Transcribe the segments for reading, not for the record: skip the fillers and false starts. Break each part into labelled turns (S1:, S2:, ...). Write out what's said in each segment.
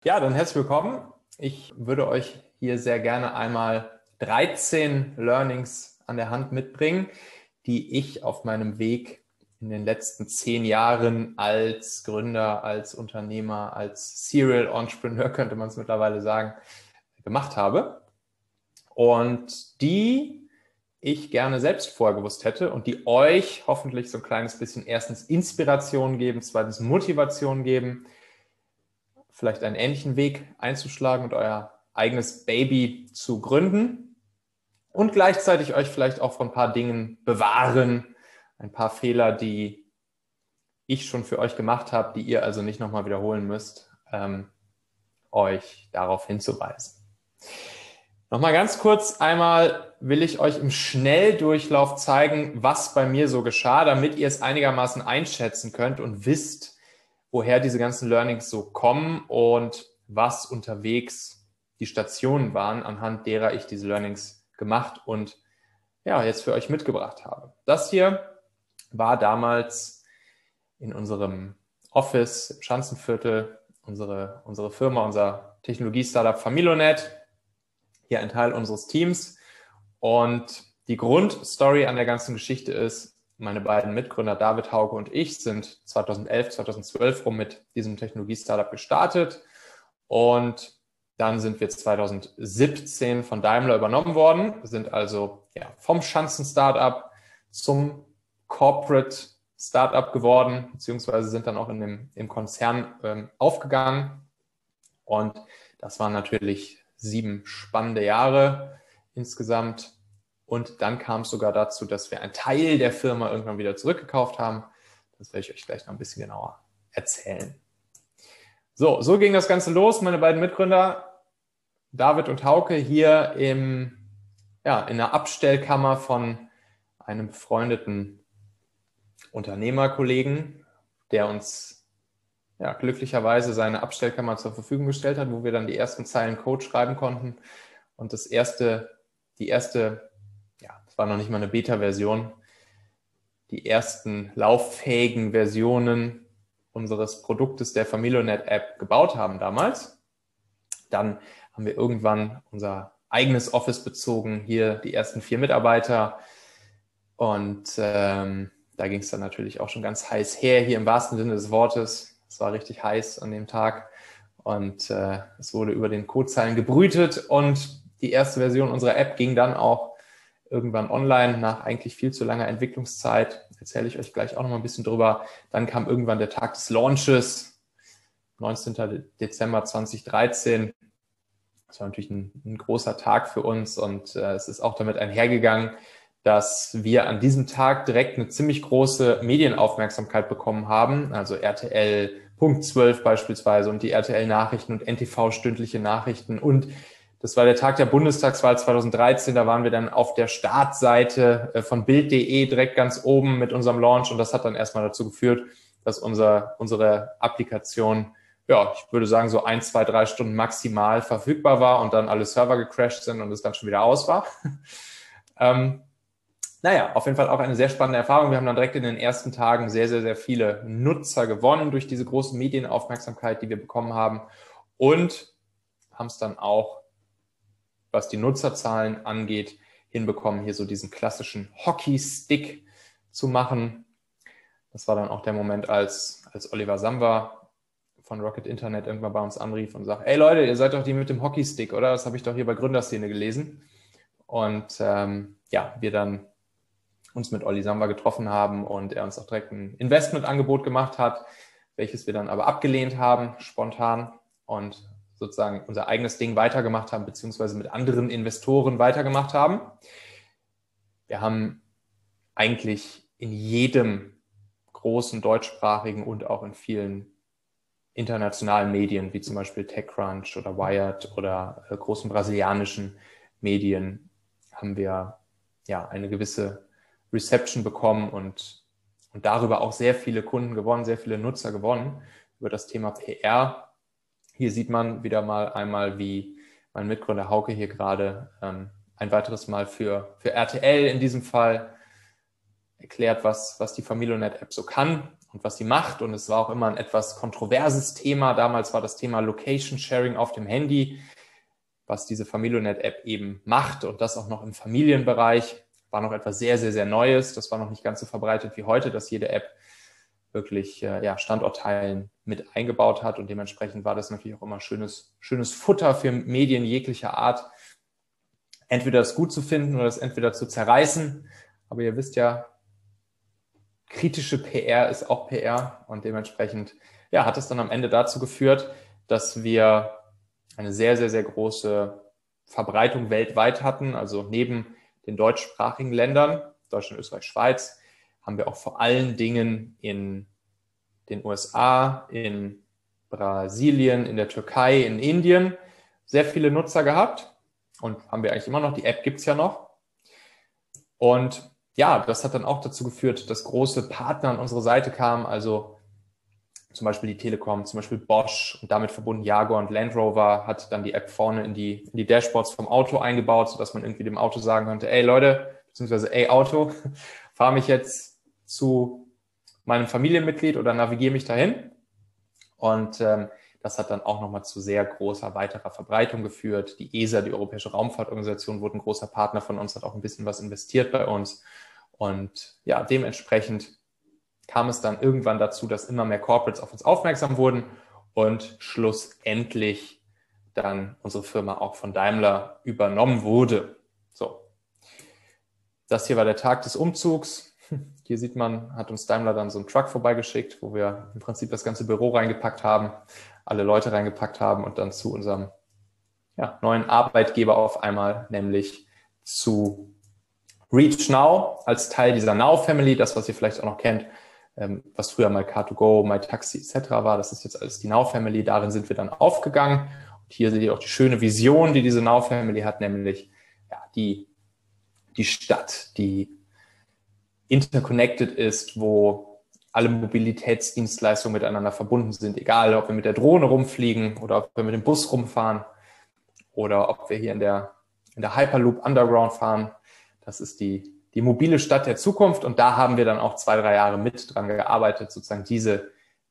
S1: Ja, dann herzlich willkommen. Ich würde euch hier sehr gerne einmal 13 Learnings an der Hand mitbringen, die ich auf meinem Weg in den letzten 10 Jahren als Gründer, als Unternehmer, als Serial Entrepreneur, könnte man es mittlerweile sagen, gemacht habe. Und die ich gerne selbst vorher gewusst hätte und die euch hoffentlich so ein kleines bisschen erstens Inspiration geben, zweitens Motivation geben, vielleicht einen ähnlichen Weg einzuschlagen und euer eigenes Baby zu gründen und gleichzeitig euch vielleicht auch von ein paar Dingen bewahren, ein paar Fehler, die ich schon für euch gemacht habe, die ihr also nicht nochmal wiederholen müsst, euch darauf hinzuweisen. Nochmal ganz kurz einmal will ich euch im Schnelldurchlauf zeigen, was bei mir so geschah, damit ihr es einigermaßen einschätzen könnt und wisst, woher diese ganzen Learnings so kommen und was unterwegs die Stationen waren, anhand derer ich diese Learnings gemacht und ja, jetzt für euch mitgebracht habe. Das hier war damals in unserem Office im Schanzenviertel, unsere Firma, unser Technologie-Startup Familonet, hier ein Teil unseres Teams. Und die Grundstory an der ganzen Geschichte ist, meine beiden Mitgründer David Hauke und ich sind 2011, 2012 rum mit diesem Technologie-Startup gestartet und dann sind wir 2017 von Daimler übernommen worden, sind also vom Schanzen-Startup zum Corporate Startup geworden, beziehungsweise sind dann auch im Konzern aufgegangen. Und das waren natürlich 7 spannende Jahre insgesamt. Und dann kam es sogar dazu, dass wir einen Teil der Firma irgendwann wieder zurückgekauft haben. Das werde ich euch gleich noch ein bisschen genauer erzählen. So ging das Ganze los. Meine beiden Mitgründer, David und Hauke, hier in einer Abstellkammer von einem befreundeten Unternehmerkollegen, der uns glücklicherweise seine Abstellkammer zur Verfügung gestellt hat, wo wir dann die ersten Zeilen Code schreiben konnten. Und das war noch nicht mal eine Beta-Version, die ersten lauffähigen Versionen unseres Produktes der Familonet-App gebaut haben damals. Dann haben wir irgendwann unser eigenes Office bezogen, hier die ersten 4 Mitarbeiter. Und da ging es dann natürlich auch schon ganz heiß her, hier im wahrsten Sinne des Wortes. Es war richtig heiß an dem Tag und es wurde über den Codezeilen gebrütet und die erste Version unserer App ging dann auch irgendwann online nach eigentlich viel zu langer Entwicklungszeit. Erzähle ich euch gleich auch noch mal ein bisschen drüber. Dann kam irgendwann der Tag des Launches, 19. Dezember 2013. Das war natürlich ein großer Tag für uns und es ist auch damit einhergegangen, dass wir an diesem Tag direkt eine ziemlich große Medienaufmerksamkeit bekommen haben. Also RTL Punkt 12 beispielsweise und die RTL-Nachrichten und NTV stündliche Nachrichten. Und das war der Tag der Bundestagswahl 2013. Da waren wir dann auf der Startseite von Bild.de direkt ganz oben mit unserem Launch. Und das hat dann erstmal dazu geführt, dass unsere Applikation, ich würde sagen, so 1, 2, 3 Stunden maximal verfügbar war und dann alle Server gecrashed sind und es dann schon wieder aus war. Auf jeden Fall auch eine sehr spannende Erfahrung. Wir haben dann direkt in den ersten Tagen sehr, sehr, sehr viele Nutzer gewonnen durch diese große Medienaufmerksamkeit, die wir bekommen haben und haben es dann auch, was die Nutzerzahlen angeht, hinbekommen, hier so diesen klassischen Hockeystick zu machen. Das war dann auch der Moment, als Oliver Samba von Rocket Internet irgendwann bei uns anrief und sagt, ey Leute, ihr seid doch die mit dem Hockeystick, oder? Das habe ich doch hier bei Gründerszene gelesen. Und wir dann uns mit Olli Samba getroffen haben und er uns auch direkt ein Investmentangebot gemacht hat, welches wir dann aber abgelehnt haben, spontan und sozusagen unser eigenes Ding weitergemacht haben, beziehungsweise mit anderen Investoren weitergemacht haben. Wir haben eigentlich in jedem großen deutschsprachigen und auch in vielen internationalen Medien, wie zum Beispiel TechCrunch oder Wired oder großen brasilianischen Medien, haben wir eine gewisse Reception bekommen und darüber auch sehr viele Kunden gewonnen, sehr viele Nutzer gewonnen über das Thema PR. Hier sieht man wieder mal einmal, wie mein Mitgründer Hauke hier gerade ein weiteres Mal für RTL in diesem Fall erklärt, was die Familonet-App so kann und was sie macht. Und es war auch immer ein etwas kontroverses Thema. Damals war das Thema Location Sharing auf dem Handy, was diese Familionet-App eben macht und das auch noch im Familienbereich. War noch etwas sehr, sehr, sehr Neues. Das war noch nicht ganz so verbreitet wie heute, dass jede App wirklich Standortteilen mit eingebaut hat. Und dementsprechend war das natürlich auch immer schönes Futter für Medien jeglicher Art, entweder das gut zu finden oder das entweder zu zerreißen. Aber ihr wisst ja, kritische PR ist auch PR und dementsprechend hat es dann am Ende dazu geführt, dass wir eine sehr, sehr, sehr große Verbreitung weltweit hatten. Also neben den deutschsprachigen Ländern, Deutschland, Österreich, Schweiz, haben wir auch vor allen Dingen in den USA, in Brasilien, in der Türkei, in Indien sehr viele Nutzer gehabt und haben wir eigentlich immer noch. Die App gibt es ja noch. Und ja, das hat dann auch dazu geführt, dass große Partner an unsere Seite kamen, also zum Beispiel die Telekom, zum Beispiel Bosch und damit verbunden Jaguar und Land Rover hat dann die App vorne in die Dashboards vom Auto eingebaut, sodass man irgendwie dem Auto sagen konnte, ey Leute, beziehungsweise ey Auto, fahr mich jetzt zu meinem Familienmitglied oder navigiere mich dahin. Und das hat dann auch nochmal zu sehr großer weiterer Verbreitung geführt. Die ESA, die Europäische Raumfahrtorganisation, wurde ein großer Partner von uns, hat auch ein bisschen was investiert bei uns. Und ja, dementsprechend kam es dann irgendwann dazu, dass immer mehr Corporates auf uns aufmerksam wurden und schlussendlich dann unsere Firma auch von Daimler übernommen wurde. So, das hier war der Tag des Umzugs. Hier sieht man, hat uns Daimler dann so einen Truck vorbeigeschickt, wo wir im Prinzip das ganze Büro reingepackt haben, alle Leute reingepackt haben und dann zu unserem neuen Arbeitgeber auf einmal, nämlich zu Reach Now als Teil dieser Now Family, das, was ihr vielleicht auch noch kennt, was früher mal Car2Go, MyTaxi etc. war, das ist jetzt alles die Now Family, darin sind wir dann aufgegangen. Und hier seht ihr auch die schöne Vision, die diese Now Family hat, nämlich die Stadt, die interconnected ist, wo alle Mobilitätsdienstleistungen miteinander verbunden sind, egal ob wir mit der Drohne rumfliegen oder ob wir mit dem Bus rumfahren oder ob wir hier in der Hyperloop Underground fahren. Das ist die mobile Stadt der Zukunft und da haben wir dann auch 2-3 Jahre mit dran gearbeitet, sozusagen diese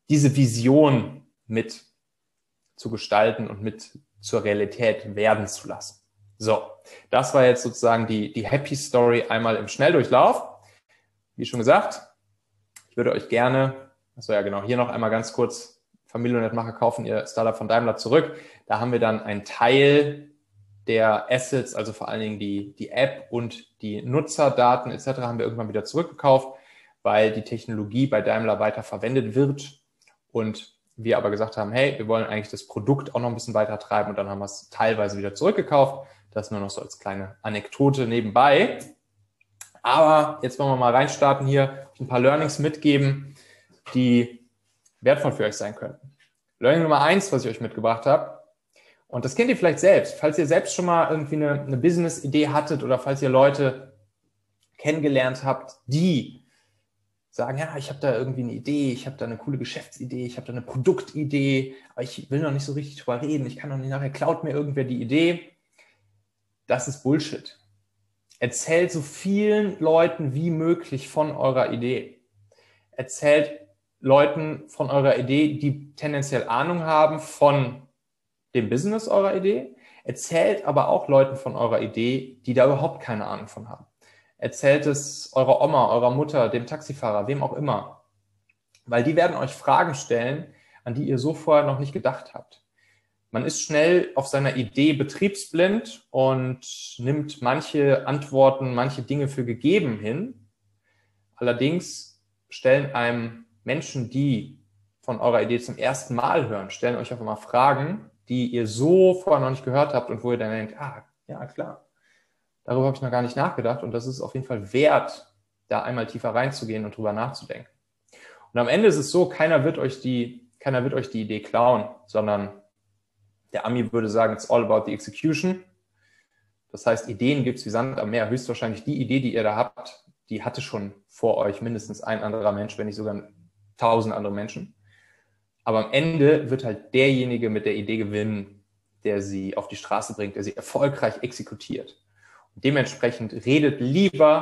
S1: Vision mit zu gestalten und mit zur Realität werden zu lassen. So, das war jetzt sozusagen die Happy Story einmal im Schnelldurchlauf. Wie schon gesagt, ich würde euch gerne, hier noch einmal ganz kurz, Familionet-Macher kaufen ihr Startup von Daimler zurück. Da haben wir dann einen Teil der Assets, also vor allen Dingen die App und die Nutzerdaten etc. haben wir irgendwann wieder zurückgekauft, weil die Technologie bei Daimler weiter verwendet wird und wir aber gesagt haben, hey, wir wollen eigentlich das Produkt auch noch ein bisschen weiter treiben und dann haben wir es teilweise wieder zurückgekauft. Das nur noch so als kleine Anekdote nebenbei. Aber jetzt wollen wir mal reinstarten hier, ein paar Learnings mitgeben, die wertvoll für euch sein könnten. Learning Nummer 1, was ich euch mitgebracht habe, und das kennt ihr vielleicht selbst, falls ihr selbst schon mal irgendwie eine Business-Idee hattet oder falls ihr Leute kennengelernt habt, die sagen, ja, ich habe da irgendwie eine Idee, ich habe da eine coole Geschäftsidee, ich habe da eine Produktidee, aber ich will noch nicht so richtig drüber reden, ich kann noch nicht, nachher klaut mir irgendwer die Idee. Das ist Bullshit. Erzählt so vielen Leuten wie möglich von eurer Idee. Erzählt Leuten von eurer Idee, die tendenziell Ahnung haben von dem Business eurer Idee. Erzählt aber auch Leuten von eurer Idee, die da überhaupt keine Ahnung von haben. Erzählt es eurer Oma, eurer Mutter, dem Taxifahrer, wem auch immer. Weil die werden euch Fragen stellen, an die ihr so vorher noch nicht gedacht habt. Man ist schnell auf seiner Idee betriebsblind und nimmt manche Antworten, manche Dinge für gegeben hin. Allerdings stellen einem Menschen, die von eurer Idee zum ersten Mal hören, stellen euch auf einmal Fragen, die ihr so vorher noch nicht gehört habt und wo ihr dann denkt, ja klar, darüber habe ich noch gar nicht nachgedacht und das ist auf jeden Fall wert, da einmal tiefer reinzugehen und drüber nachzudenken. Und am Ende ist es so, keiner wird euch die Idee klauen, sondern der Ami würde sagen, it's all about the execution. Das heißt, Ideen gibt es wie Sand am Meer. Höchstwahrscheinlich die Idee, die ihr da habt, die hatte schon vor euch mindestens ein anderer Mensch, wenn nicht sogar 1000 andere Menschen. Aber am Ende wird halt derjenige mit der Idee gewinnen, der sie auf die Straße bringt, der sie erfolgreich exekutiert. Und dementsprechend redet lieber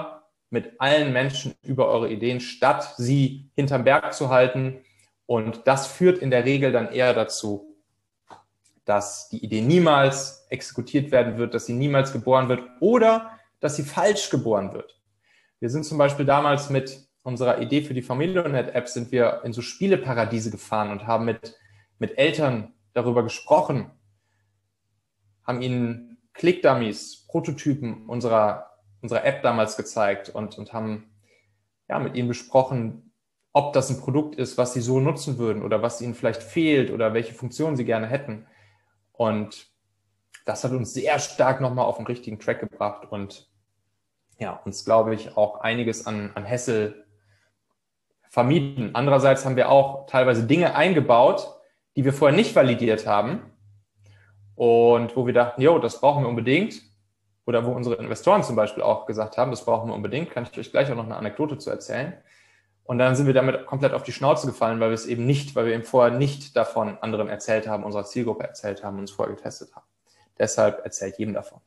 S1: mit allen Menschen über eure Ideen, statt sie hinterm Berg zu halten. Und das führt in der Regel dann eher dazu, dass die Idee niemals exekutiert werden wird, dass sie niemals geboren wird oder dass sie falsch geboren wird. Wir sind zum Beispiel damals mit unserer Idee für die Familionet-App sind wir in so Spieleparadiese gefahren und haben mit Eltern darüber gesprochen, haben ihnen Click-Dummies, Prototypen unserer App damals gezeigt und haben mit ihnen besprochen, ob das ein Produkt ist, was sie so nutzen würden oder was ihnen vielleicht fehlt oder welche Funktionen sie gerne hätten. Und das hat uns sehr stark nochmal auf den richtigen Track gebracht und uns, glaube ich, auch einiges an Hassel vermieden. Andererseits haben wir auch teilweise Dinge eingebaut, die wir vorher nicht validiert haben und wo wir dachten, das brauchen wir unbedingt. Oder wo unsere Investoren zum Beispiel auch gesagt haben, das brauchen wir unbedingt, kann ich euch gleich auch noch eine Anekdote zu erzählen. Und dann sind wir damit komplett auf die Schnauze gefallen, weil wir eben vorher nicht davon anderen erzählt haben, unserer Zielgruppe erzählt haben und uns vorher getestet haben. Deshalb erzählt jedem davon.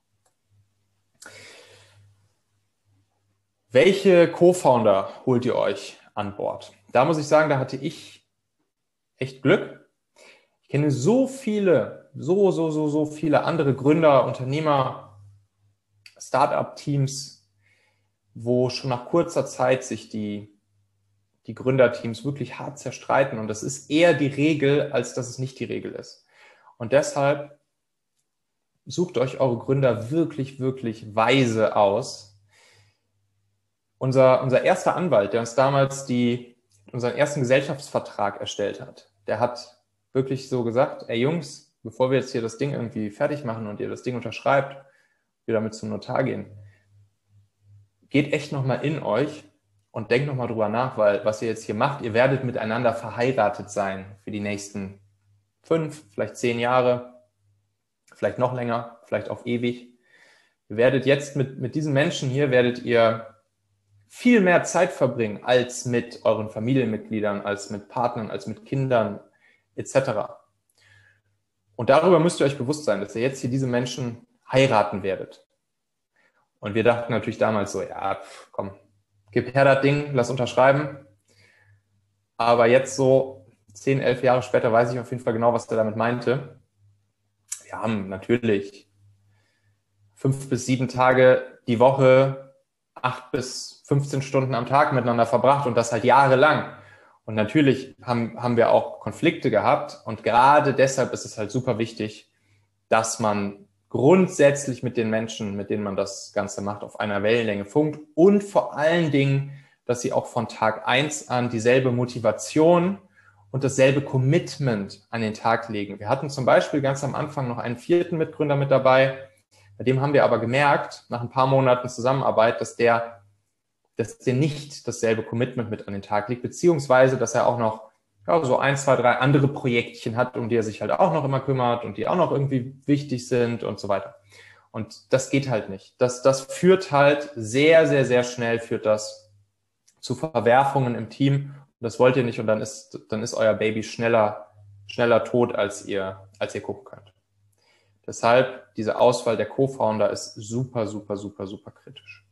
S1: Welche Co-Founder holt ihr euch an Bord? Da muss ich sagen, da hatte ich echt Glück. Ich kenne so viele andere Gründer, Unternehmer, Startup-Teams, wo schon nach kurzer Zeit sich die Gründerteams wirklich hart zerstreiten. Und das ist eher die Regel, als dass es nicht die Regel ist. Und deshalb sucht euch eure Gründer wirklich, wirklich weise aus. Unser erster Anwalt, der uns damals unseren ersten Gesellschaftsvertrag erstellt hat, der hat wirklich so gesagt, ey Jungs, bevor wir jetzt hier das Ding irgendwie fertig machen und ihr das Ding unterschreibt, wir damit zum Notar gehen, geht echt nochmal in euch und denkt nochmal drüber nach, weil was ihr jetzt hier macht, ihr werdet miteinander verheiratet sein für die nächsten 5, vielleicht 10 Jahre, vielleicht noch länger, vielleicht auf ewig. Ihr werdet jetzt mit diesen Menschen hier, werdet ihr viel mehr Zeit verbringen als mit euren Familienmitgliedern, als mit Partnern, als mit Kindern etc. Und darüber müsst ihr euch bewusst sein, dass ihr jetzt hier diese Menschen heiraten werdet. Und wir dachten natürlich damals so, komm, gib her das Ding, lass unterschreiben. Aber jetzt so 10, 11 Jahre später weiß ich auf jeden Fall genau, was er damit meinte. Wir haben natürlich 5 bis 7 Tage die Woche, 8 bis 15 Stunden am Tag miteinander verbracht und das halt jahrelang. Und natürlich haben wir auch Konflikte gehabt und gerade deshalb ist es halt super wichtig, dass man grundsätzlich mit den Menschen, mit denen man das Ganze macht, auf einer Wellenlänge funkt und vor allen Dingen, dass sie auch von Tag 1 an dieselbe Motivation und dasselbe Commitment an den Tag legen. Wir hatten zum Beispiel ganz am Anfang noch einen 4. Mitgründer mit dabei, bei dem haben wir aber gemerkt, nach ein paar Monaten Zusammenarbeit, dass der nicht dasselbe Commitment mit an den Tag legt, beziehungsweise, dass er auch noch so 1, 2, 3 andere Projektchen hat, um die er sich halt auch noch immer kümmert und die auch noch irgendwie wichtig sind und so weiter. Und das geht halt nicht. Das führt halt sehr, sehr, sehr schnell führt das zu Verwerfungen im Team. Das wollt ihr nicht und dann ist euer Baby schneller tot, als ihr gucken könnt. Deshalb diese Auswahl der Co-Founder ist super, super, super, super kritisch.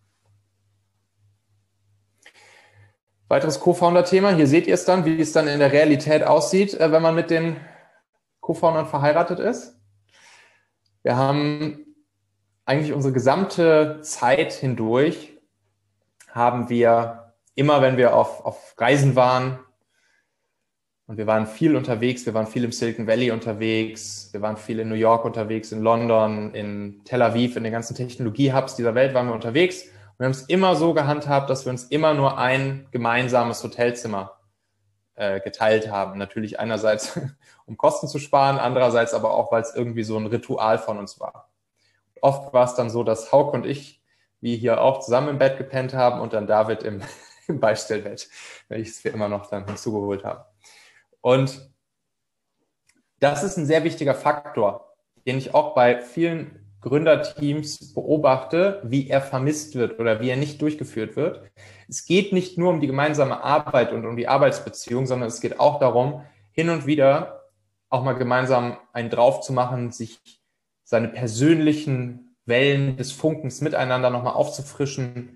S1: Weiteres Co-Founder-Thema. Hier seht ihr es dann, wie es dann in der Realität aussieht, wenn man mit den Co-Foundern verheiratet ist. Wir haben eigentlich unsere gesamte Zeit hindurch, haben wir immer, wenn wir auf Reisen waren, und wir waren viel unterwegs, wir waren viel im Silicon Valley unterwegs, wir waren viel in New York unterwegs, in London, in Tel Aviv, in den ganzen Technologie-Hubs dieser Welt waren wir unterwegs. Und wir haben es immer so gehandhabt, dass wir uns immer nur ein gemeinsames Hotelzimmer geteilt haben. Natürlich einerseits, um Kosten zu sparen, andererseits aber auch, weil es irgendwie so ein Ritual von uns war. Oft war es dann so, dass Hauke und ich, wie hier auch, zusammen im Bett gepennt haben und dann David im Beistellbett, welches wir immer noch dann hinzugeholt haben. Und das ist ein sehr wichtiger Faktor, den ich auch bei vielen Gründerteams beobachte, wie er vermisst wird oder wie er nicht durchgeführt wird. Es geht nicht nur um die gemeinsame Arbeit und um die Arbeitsbeziehung, sondern es geht auch darum, hin und wieder auch mal gemeinsam einen drauf zu machen, sich seine persönlichen Wellen des Funkens miteinander nochmal aufzufrischen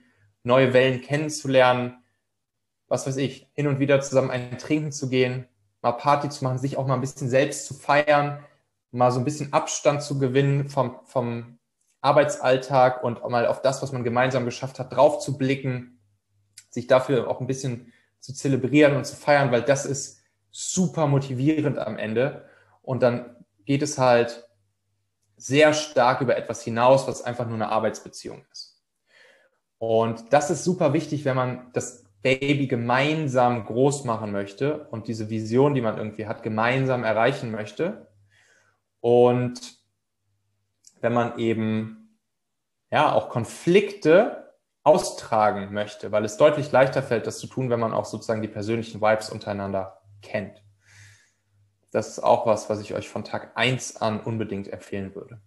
S1: neue Wellen kennenzulernen, was weiß ich, hin und wieder zusammen ein Trinken zu gehen, mal Party zu machen, sich auch mal ein bisschen selbst zu feiern, mal so ein bisschen Abstand zu gewinnen vom Arbeitsalltag und auch mal auf das, was man gemeinsam geschafft hat, drauf zu blicken, sich dafür auch ein bisschen zu zelebrieren und zu feiern, weil das ist super motivierend am Ende. Und dann geht es halt sehr stark über etwas hinaus, was einfach nur eine Arbeitsbeziehung ist. Und das ist super wichtig, wenn man das Baby gemeinsam groß machen möchte und diese Vision, die man irgendwie hat, gemeinsam erreichen möchte. Und wenn man eben ja auch Konflikte austragen möchte, weil es deutlich leichter fällt, das zu tun, wenn man auch sozusagen die persönlichen Vibes untereinander kennt. Das ist auch was ich euch von Tag 1 an unbedingt empfehlen würde.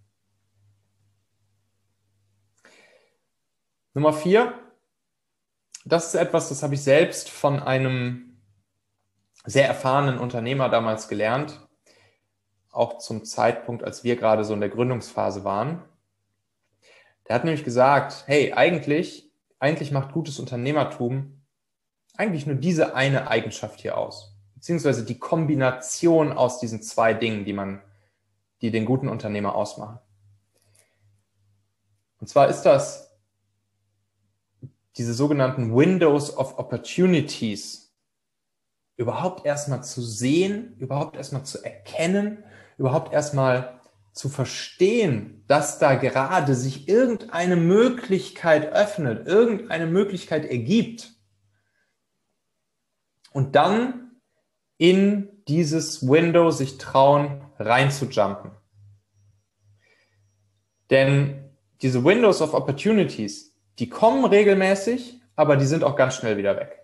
S1: Nummer 4. Das ist etwas, das habe ich selbst von einem sehr erfahrenen Unternehmer damals gelernt, auch zum Zeitpunkt, als wir gerade so in der Gründungsphase waren. Der hat nämlich gesagt, hey, eigentlich macht gutes Unternehmertum eigentlich nur diese eine Eigenschaft hier aus, beziehungsweise die Kombination aus diesen zwei Dingen, die den guten Unternehmer ausmachen. Und zwar ist das diese sogenannten Windows of Opportunities überhaupt erstmal zu sehen, überhaupt erstmal zu erkennen, überhaupt erstmal zu verstehen, dass da gerade sich irgendeine Möglichkeit öffnet, irgendeine Möglichkeit ergibt. Und dann in dieses Window sich trauen, reinzujumpen. Denn diese Windows of Opportunities, die kommen regelmäßig, aber die sind auch ganz schnell wieder weg.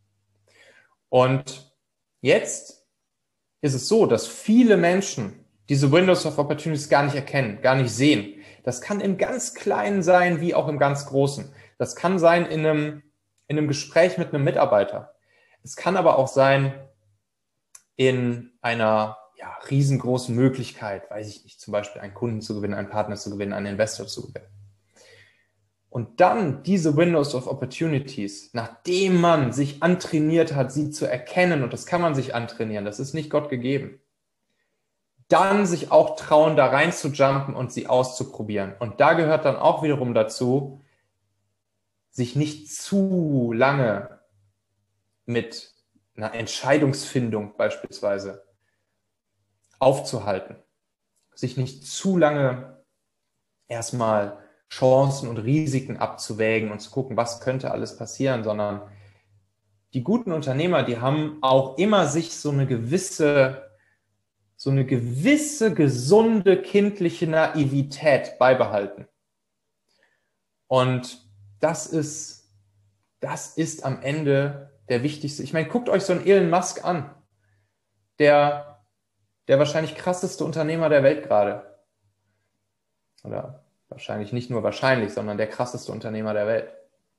S1: Und jetzt ist es so, dass viele Menschen diese Windows of Opportunities gar nicht erkennen, gar nicht sehen. Das kann im ganz Kleinen sein, wie auch im ganz Großen. Das kann sein in einem Gespräch mit einem Mitarbeiter. Es kann aber auch sein in einer riesengroßen Möglichkeit, weiß ich nicht, zum Beispiel einen Kunden zu gewinnen, einen Partner zu gewinnen, einen Investor zu gewinnen. Und dann diese Windows of Opportunities, nachdem man sich antrainiert hat, sie zu erkennen, und das kann man sich antrainieren, das ist nicht Gott gegeben, dann sich auch trauen, da rein zu jumpen und sie auszuprobieren. Und da gehört dann auch wiederum dazu, sich nicht zu lange mit einer Entscheidungsfindung beispielsweise aufzuhalten, sich nicht zu lange erstmal Chancen und Risiken abzuwägen und zu gucken, was könnte alles passieren, sondern die guten Unternehmer, die haben auch immer sich so eine gewisse gesunde kindliche Naivität beibehalten. Und das ist am Ende der wichtigste. Ich meine, guckt euch so einen Elon Musk an, der wahrscheinlich krasseste Unternehmer der Welt gerade. Oder wahrscheinlich nicht nur wahrscheinlich, sondern der krasseste Unternehmer der Welt.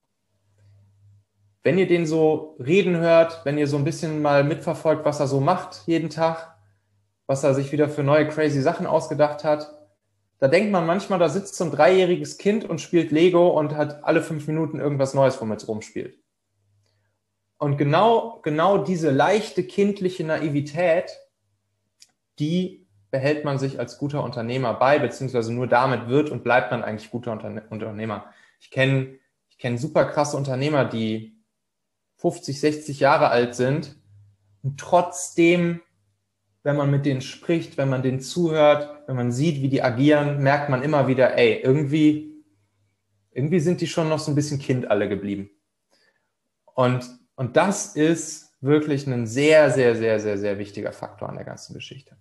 S1: Wenn ihr den so reden hört, wenn ihr so ein bisschen mal mitverfolgt, was er so macht jeden Tag, was er sich wieder für neue crazy Sachen ausgedacht hat, da denkt man manchmal, da sitzt so ein 3-jähriges Kind und spielt Lego und hat alle 5 Minuten irgendwas Neues, womit es rumspielt. Und genau diese leichte kindliche Naivität, die behält man sich als guter Unternehmer bei, beziehungsweise nur damit wird und bleibt man eigentlich guter Unternehmer. Ich kenne super krasse Unternehmer, die 50, 60 Jahre alt sind und trotzdem, wenn man mit denen spricht, wenn man denen zuhört, wenn man sieht, wie die agieren, merkt man immer wieder, ey, irgendwie sind die schon noch so ein bisschen Kind alle geblieben. Und das ist wirklich ein sehr, sehr, sehr, sehr, sehr wichtiger Faktor an der ganzen Geschichte.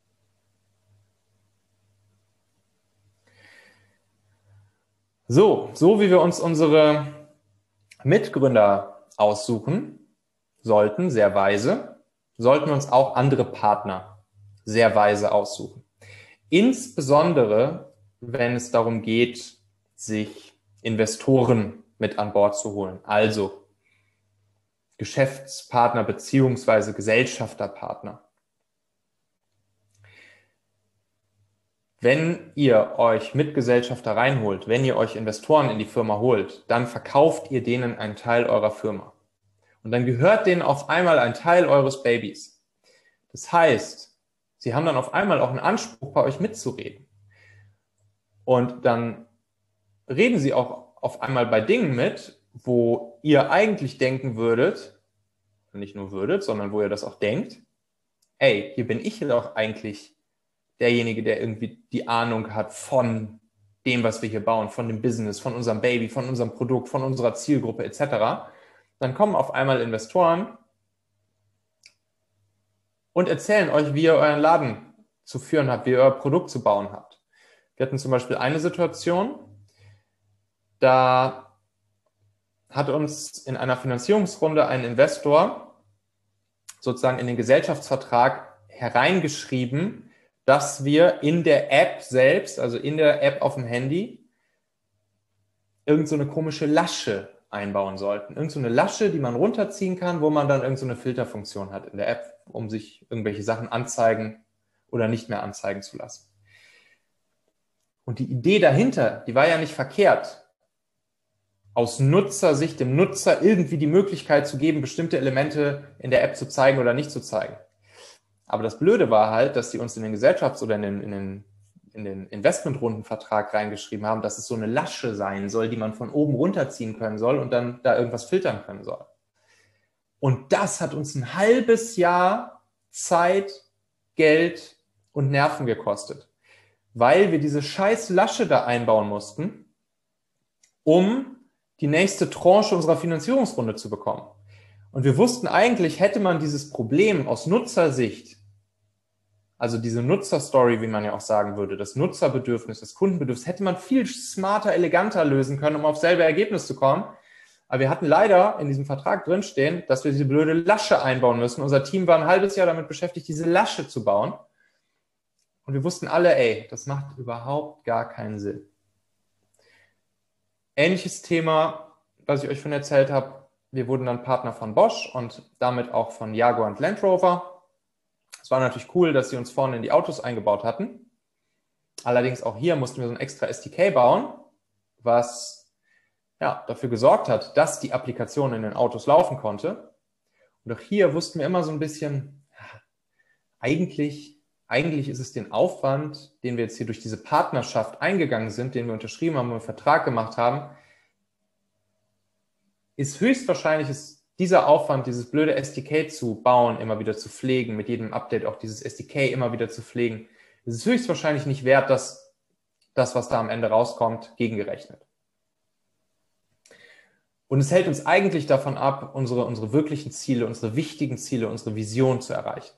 S1: So wie wir uns unsere Mitgründer aussuchen sollten, sehr weise, sollten wir uns auch andere Partner sehr weise aussuchen. Insbesondere, wenn es darum geht, sich Investoren mit an Bord zu holen, also Geschäftspartner beziehungsweise Gesellschafterpartner. wenn ihr euch Mitgesellschafter reinholt, wenn ihr euch Investoren in die Firma holt, dann verkauft ihr denen einen Teil eurer Firma. Und dann gehört denen auf einmal ein Teil eures Babys. Das heißt, sie haben dann auf einmal auch einen Anspruch, bei euch mitzureden. Und dann reden sie auch auf einmal bei Dingen mit, wo ihr eigentlich denken würdet, nicht nur würdet, sondern wo ihr das auch denkt, ey, hier bin ich doch eigentlich derjenige, der irgendwie die Ahnung hat von dem, was wir hier bauen, von dem Business, von unserem Baby, von unserem Produkt, von unserer Zielgruppe etc. Dann kommen auf einmal Investoren und erzählen euch, wie ihr euren Laden zu führen habt, wie ihr euer Produkt zu bauen habt. Wir hatten zum Beispiel eine Situation, da hat uns in einer Finanzierungsrunde ein Investor sozusagen in den Gesellschaftsvertrag hereingeschrieben, dass wir in der App selbst, also in der App auf dem Handy, irgend so eine komische Lasche einbauen sollten. Irgend so eine Lasche, die man runterziehen kann, wo man dann irgend so eine Filterfunktion hat in der App, um sich irgendwelche Sachen anzeigen oder nicht mehr anzeigen zu lassen. Und die Idee dahinter, die war ja nicht verkehrt. Aus Nutzersicht dem Nutzer irgendwie die Möglichkeit zu geben, bestimmte Elemente in der App zu zeigen oder nicht zu zeigen. Aber das Blöde war halt, dass die uns in den Gesellschafts- oder in den Investmentrundenvertrag reingeschrieben haben, dass es so eine Lasche sein soll, die man von oben runterziehen können soll und dann da irgendwas filtern können soll. Und das hat uns ein halbes Jahr Zeit, Geld und Nerven gekostet, weil wir diese scheiß Lasche da einbauen mussten, um die nächste Tranche unserer Finanzierungsrunde zu bekommen. Und wir wussten eigentlich, hätte man dieses Problem aus Nutzersicht, also diese Nutzerstory, wie man ja auch sagen würde, das Nutzerbedürfnis, das Kundenbedürfnis, hätte man viel smarter, eleganter lösen können, um auf selbe Ergebnis zu kommen. Aber wir hatten leider in diesem Vertrag drinstehen, dass wir diese blöde Lasche einbauen müssen. Unser Team war ein halbes Jahr damit beschäftigt, diese Lasche zu bauen. Und wir wussten alle, ey, das macht überhaupt gar keinen Sinn. Ähnliches Thema, was ich euch schon erzählt habe, wir wurden dann Partner von Bosch und damit auch von Jaguar und Land Rover. Es war natürlich cool, dass sie uns vorne in die Autos eingebaut hatten. Allerdings auch hier mussten wir so ein extra SDK bauen, was ja, dafür gesorgt hat, dass die Applikation in den Autos laufen konnte. Und auch hier wussten wir immer so ein bisschen, eigentlich ist es den Aufwand, den wir jetzt hier durch diese Partnerschaft eingegangen sind, den wir unterschrieben haben und einen Vertrag gemacht haben, ist höchstwahrscheinlich dieser Aufwand, dieses blöde SDK zu bauen, immer wieder zu pflegen, mit jedem Update auch dieses SDK immer wieder zu pflegen, ist es höchstwahrscheinlich nicht wert, dass das, was da am Ende rauskommt, gegengerechnet. Und es hält uns eigentlich davon ab, unsere wirklichen Ziele, unsere wichtigen Ziele, unsere Vision zu erreichen.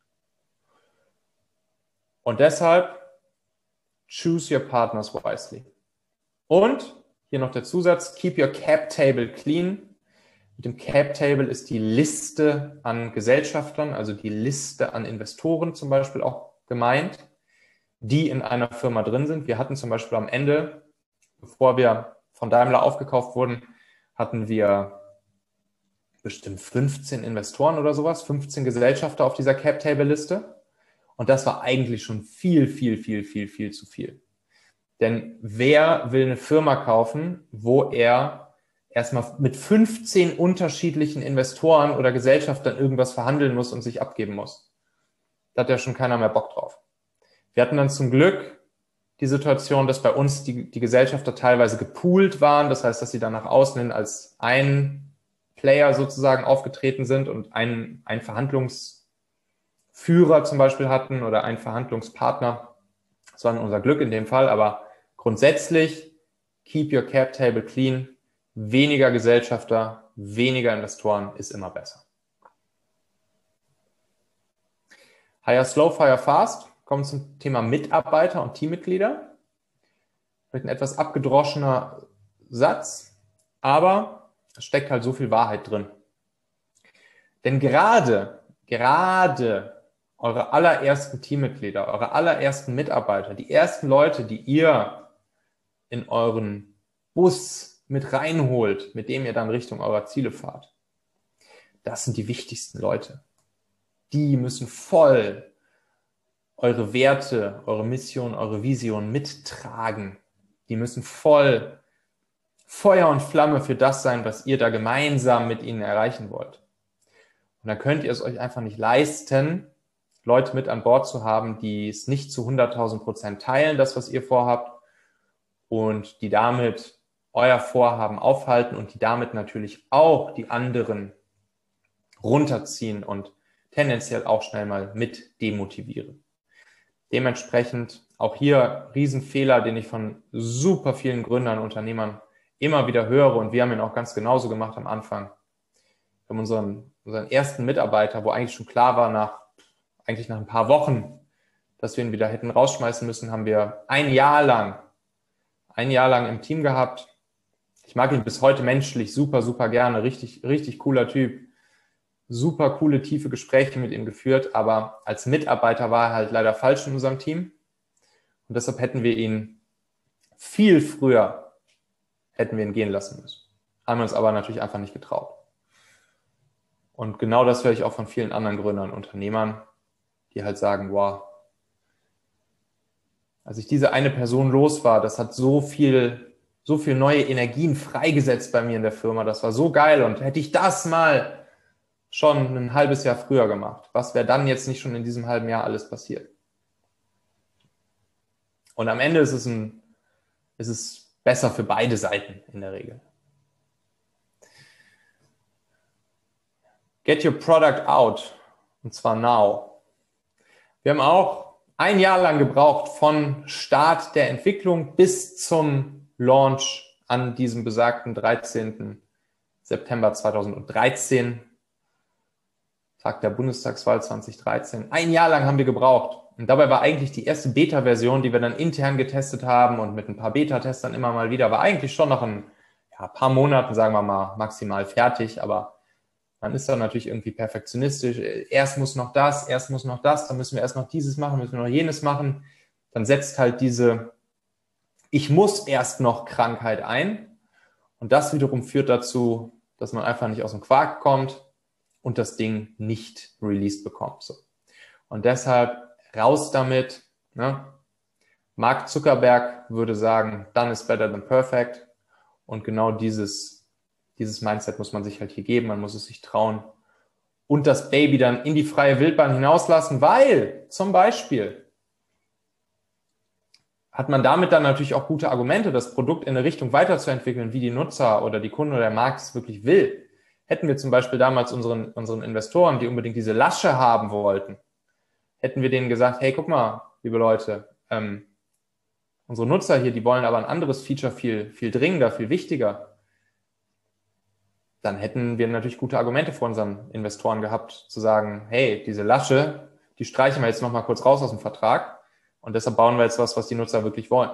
S1: Und deshalb, choose your partners wisely. Und hier noch der Zusatz, keep your cap table clean. Mit dem Cap Table ist die Liste an Gesellschaftern, also die Liste an Investoren zum Beispiel auch gemeint, die in einer Firma drin sind. Wir hatten zum Beispiel am Ende, bevor wir von Daimler aufgekauft wurden, hatten wir bestimmt 15 Investoren oder sowas, 15 Gesellschafter auf dieser Cap Table Liste. Und das war eigentlich schon viel zu viel. Denn wer will eine Firma kaufen, wo er erstmal mit 15 unterschiedlichen Investoren oder Gesellschaftern irgendwas verhandeln muss und sich abgeben muss? Da hat ja schon keiner mehr Bock drauf. Wir hatten dann zum Glück die Situation, dass bei uns die Gesellschafter teilweise gepoolt waren. Das heißt, dass sie dann nach außen hin als ein Player sozusagen aufgetreten sind und ein Verhandlungsführer zum Beispiel hatten oder einen Verhandlungspartner. Das war unser Glück in dem Fall, aber grundsätzlich keep your cap table clean. Weniger Gesellschafter, weniger Investoren ist immer besser. Hire slow, fire fast. Kommen zum Thema Mitarbeiter und Teammitglieder. Vielleicht ein etwas abgedroschener Satz, aber es steckt halt so viel Wahrheit drin. Denn gerade eure allerersten Teammitglieder, eure allerersten Mitarbeiter, die ersten Leute, die ihr in euren Bus mit reinholt, mit dem ihr dann Richtung eurer Ziele fahrt, das sind die wichtigsten Leute. Die müssen voll eure Werte, eure Mission, eure Vision mittragen. Die müssen voll Feuer und Flamme für das sein, was ihr da gemeinsam mit ihnen erreichen wollt. Und dann könnt ihr es euch einfach nicht leisten, Leute mit an Bord zu haben, die es nicht zu 100.000% teilen, das, was ihr vorhabt, und die damit euer Vorhaben aufhalten und die damit natürlich auch die anderen runterziehen und tendenziell auch schnell mal mit demotivieren. Dementsprechend auch hier Riesenfehler, den ich von super vielen Gründern, Unternehmern immer wieder höre, und wir haben ihn auch ganz genauso gemacht am Anfang. Wir haben unseren ersten Mitarbeiter, wo eigentlich schon klar war, nach ein paar Wochen, dass wir ihn wieder hätten rausschmeißen müssen, haben wir ein Jahr lang im Team gehabt. Ich mag ihn bis heute menschlich super, super gerne, richtig, richtig cooler Typ. Super coole, tiefe Gespräche mit ihm geführt, aber als Mitarbeiter war er halt leider falsch in unserem Team. Und deshalb hätten wir ihn viel früher gehen lassen müssen. Haben wir uns aber natürlich einfach nicht getraut. Und genau das höre ich auch von vielen anderen Gründern und Unternehmern, die halt sagen, wow, als ich diese eine Person los war, das hat so viel neue Energien freigesetzt bei mir in der Firma. Das war so geil, und hätte ich das mal schon ein halbes Jahr früher gemacht, was wäre dann jetzt nicht schon in diesem halben Jahr alles passiert? Und am Ende ist es besser für beide Seiten in der Regel. Get your product out, und zwar now. Wir haben auch ein Jahr lang gebraucht von Start der Entwicklung bis zum Launch an diesem besagten 13. September 2013, Tag der Bundestagswahl 2013. Ein Jahr lang haben wir gebraucht. Und dabei war eigentlich die erste Beta-Version, die wir dann intern getestet haben und mit ein paar Beta-Testern immer mal wieder, war eigentlich schon nach ein paar Monaten, sagen wir mal, maximal fertig. Aber man ist dann natürlich irgendwie perfektionistisch. Erst muss noch das, dann müssen wir erst noch dieses machen, müssen wir noch jenes machen. Dann setzt halt diese Ich muss erst noch Krankheit ein. Und das wiederum führt dazu, dass man einfach nicht aus dem Quark kommt und das Ding nicht released bekommt. So. Und deshalb raus damit. Ne? Mark Zuckerberg würde sagen, done is better than perfect. Und genau dieses Mindset muss man sich halt hier geben. Man muss es sich trauen und das Baby dann in die freie Wildbahn hinauslassen, weil zum Beispiel hat man damit dann natürlich auch gute Argumente, das Produkt in eine Richtung weiterzuentwickeln, wie die Nutzer oder die Kunden oder der Markt es wirklich will. Hätten wir zum Beispiel damals unseren Investoren, die unbedingt diese Lasche haben wollten, hätten wir denen gesagt, hey, guck mal, liebe Leute, unsere Nutzer hier, die wollen aber ein anderes Feature viel, viel dringender, viel wichtiger. Dann hätten wir natürlich gute Argumente vor unseren Investoren gehabt, zu sagen, hey, diese Lasche, die streichen wir jetzt nochmal kurz raus aus dem Vertrag und deshalb bauen wir jetzt was die Nutzer wirklich wollen.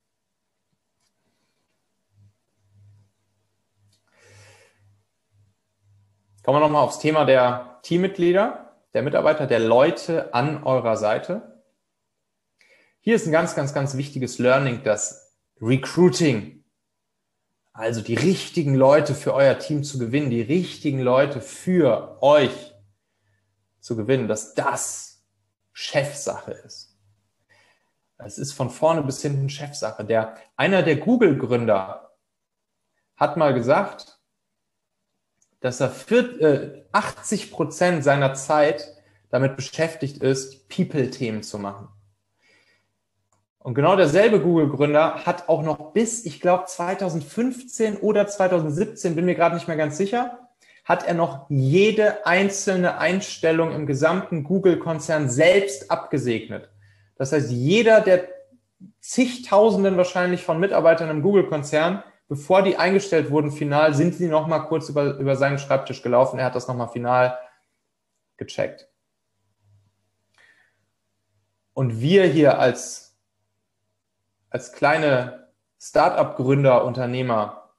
S1: Kommen wir nochmal aufs Thema der Teammitglieder, der Mitarbeiter, der Leute an eurer Seite. Hier ist ein ganz, ganz, ganz wichtiges Learning, das Recruiting. Also die richtigen Leute für euer Team zu gewinnen, die richtigen Leute für euch zu gewinnen, dass das Chefsache ist. Es ist von vorne bis hinten Chefsache. Einer der Google-Gründer hat mal gesagt, dass er 80% seiner Zeit damit beschäftigt ist, People-Themen zu machen. Und genau derselbe Google-Gründer hat auch noch bis, ich glaube, 2015 oder 2017, bin mir gerade nicht mehr ganz sicher, hat er noch jede einzelne Einstellung im gesamten Google-Konzern selbst abgesegnet. Das heißt, jeder der zigtausenden wahrscheinlich von Mitarbeitern im Google-Konzern, bevor die eingestellt wurden final, sind sie noch mal kurz über seinen Schreibtisch gelaufen. Er hat das noch mal final gecheckt. Und wir hier als kleine Start-up-Gründer, Unternehmer,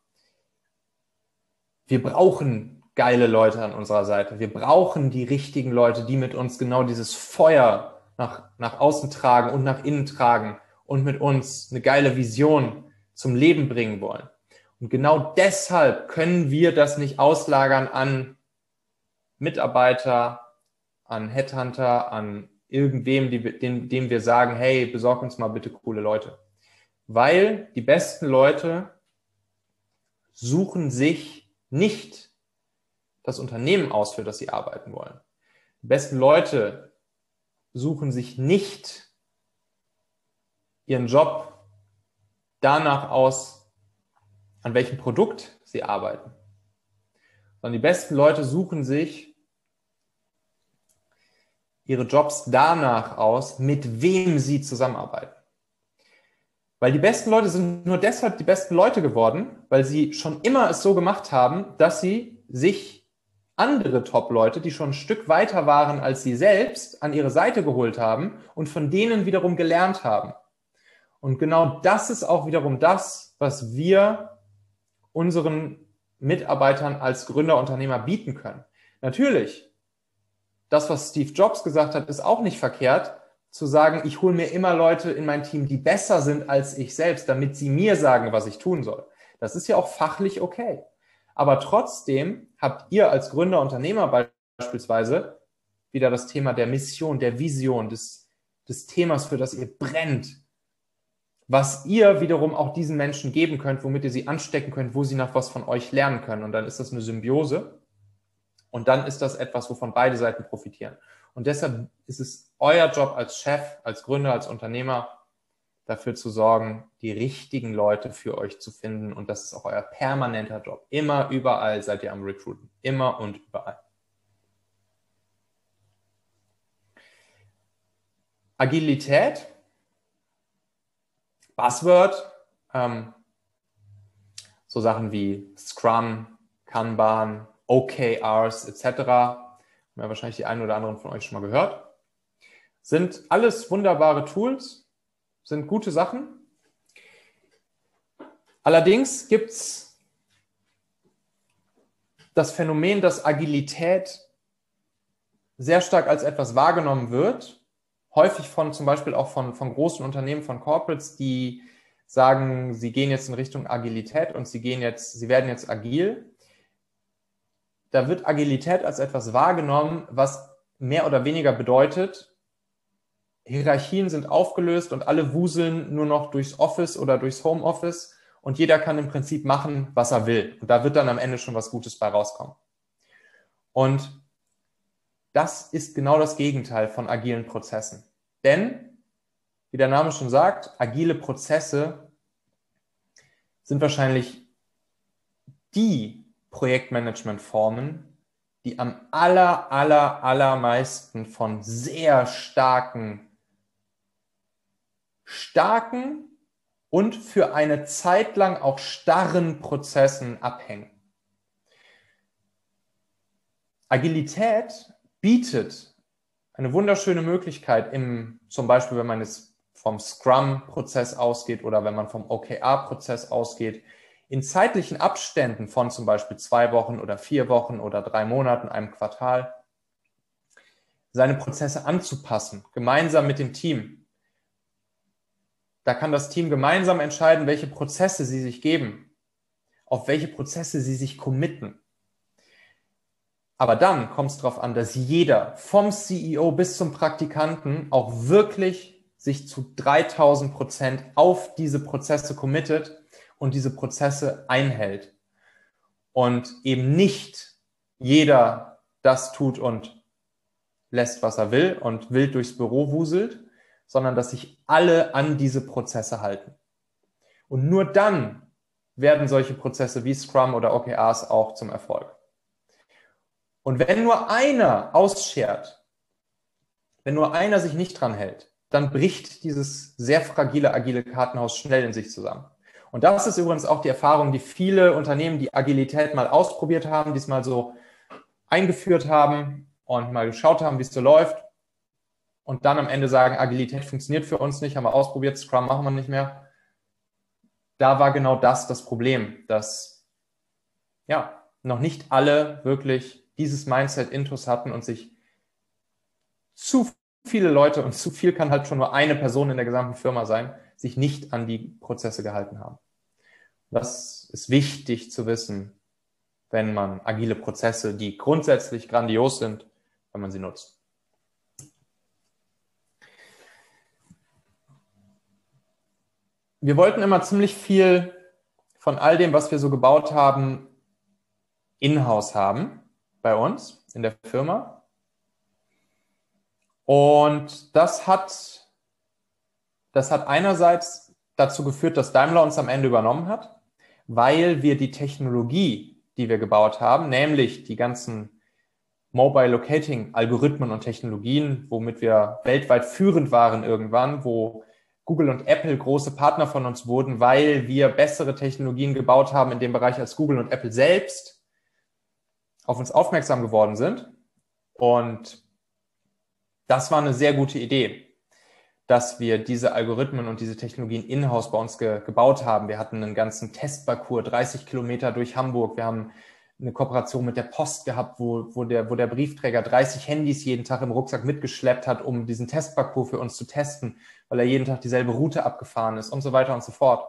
S1: wir brauchen geile Leute an unserer Seite. Wir brauchen die richtigen Leute, die mit uns genau dieses Feuer nach außen tragen und nach innen tragen und mit uns eine geile Vision zum Leben bringen wollen. Und genau deshalb können wir das nicht auslagern an Mitarbeiter, an Headhunter, an irgendwem, dem wir sagen, hey, besorg uns mal bitte coole Leute. Weil die besten Leute suchen sich nicht das Unternehmen aus, für das sie arbeiten wollen. Die besten Leute suchen sich nicht ihren Job danach aus, an welchem Produkt sie arbeiten, sondern die besten Leute suchen sich ihre Jobs danach aus, mit wem sie zusammenarbeiten. Weil die besten Leute sind nur deshalb die besten Leute geworden, weil sie schon immer es so gemacht haben, dass sie sich andere Top-Leute, die schon ein Stück weiter waren als sie selbst, an ihre Seite geholt haben und von denen wiederum gelernt haben. Und genau das ist auch wiederum das, was wir unseren Mitarbeitern als Gründerunternehmer bieten können. Natürlich, das, was Steve Jobs gesagt hat, ist auch nicht verkehrt, zu sagen, ich hole mir immer Leute in mein Team, die besser sind als ich selbst, damit sie mir sagen, was ich tun soll. Das ist ja auch fachlich okay. Aber trotzdem habt ihr als Gründerunternehmer beispielsweise wieder das Thema der Mission, der Vision, des Themas, für das ihr brennt, was ihr wiederum auch diesen Menschen geben könnt, womit ihr sie anstecken könnt, wo sie noch was von euch lernen können. Und dann ist das eine Symbiose. Und dann ist das etwas, wovon beide Seiten profitieren. Und deshalb ist es euer Job als Chef, als Gründer, als Unternehmer, dafür zu sorgen, die richtigen Leute für euch zu finden. Und das ist auch euer permanenter Job. Immer, überall seid ihr am Recruiten. Immer und überall. Agilität, Buzzword, so Sachen wie Scrum, Kanban, OKRs etc., haben ja wahrscheinlich die einen oder anderen von euch schon mal gehört, sind alles wunderbare Tools, sind gute Sachen. Allerdings gibt es das Phänomen, dass Agilität sehr stark als etwas wahrgenommen wird, häufig zum Beispiel auch von großen Unternehmen, von Corporates, die sagen, sie gehen jetzt in Richtung Agilität und sie werden jetzt agil. Da wird Agilität als etwas wahrgenommen, was mehr oder weniger bedeutet, Hierarchien sind aufgelöst und alle wuseln nur noch durchs Office oder durchs Homeoffice und jeder kann im Prinzip machen, was er will. Und da wird dann am Ende schon was Gutes bei rauskommen. Und das ist genau das Gegenteil von agilen Prozessen. Denn, wie der Name schon sagt, agile Prozesse sind wahrscheinlich die Projektmanagementformen, die am allermeisten von sehr starken und für eine Zeit lang auch starren Prozessen abhängen. Agilität bietet eine wunderschöne Möglichkeit, zum Beispiel, wenn man jetzt vom Scrum-Prozess ausgeht oder wenn man vom OKR-Prozess ausgeht, in zeitlichen Abständen von zum Beispiel 2 Wochen oder 4 Wochen oder 3 Monaten, einem Quartal, seine Prozesse anzupassen, gemeinsam mit dem Team. Da kann das Team gemeinsam entscheiden, welche Prozesse sie sich geben, auf welche Prozesse sie sich committen. Aber dann kommt es darauf an, dass jeder, vom CEO bis zum Praktikanten, auch wirklich sich zu 3000% auf diese Prozesse committet und diese Prozesse einhält. Und eben nicht jeder das tut und lässt, was er will und wild durchs Büro wuselt, sondern dass sich alle an diese Prozesse halten. Und nur dann werden solche Prozesse wie Scrum oder OKRs auch zum Erfolg. Und wenn nur einer ausschert, wenn nur einer sich nicht dran hält, dann bricht dieses sehr fragile, agile Kartenhaus schnell in sich zusammen. Und das ist übrigens auch die Erfahrung, die viele Unternehmen, die Agilität mal ausprobiert haben, die es mal so eingeführt haben und mal geschaut haben, wie es so läuft und dann am Ende sagen, Agilität funktioniert für uns nicht, haben wir ausprobiert, Scrum machen wir nicht mehr. Da war genau das Problem, dass ja noch nicht alle wirklich dieses Mindset-Intus hatten und sich zu viele Leute, und zu viel kann halt schon nur eine Person in der gesamten Firma sein, sich nicht an die Prozesse gehalten haben. Das ist wichtig zu wissen, wenn man agile Prozesse, die grundsätzlich grandios sind, wenn man sie nutzt. wir wollten immer ziemlich viel von all dem, was wir so gebaut haben, in-house haben bei uns in der Firma. Und das hat einerseits dazu geführt, dass Daimler uns am Ende übernommen hat, weil wir die Technologie, die wir gebaut haben, nämlich die ganzen Mobile Locating Algorithmen und Technologien, womit wir weltweit führend waren irgendwann, wo Google und Apple große Partner von uns wurden, weil wir bessere Technologien gebaut haben in dem Bereich als Google und Apple selbst auf uns aufmerksam geworden sind. Und das war eine sehr gute Idee, dass wir diese Algorithmen und diese Technologien in-house bei uns gebaut haben. Wir hatten einen ganzen Testparcours, 30 Kilometer durch Hamburg. Wir haben eine Kooperation mit der Post gehabt, wo der Briefträger 30 Handys jeden Tag im Rucksack mitgeschleppt hat, um diesen Testparcours für uns zu testen, weil er jeden Tag dieselbe Route abgefahren ist und so weiter und so fort.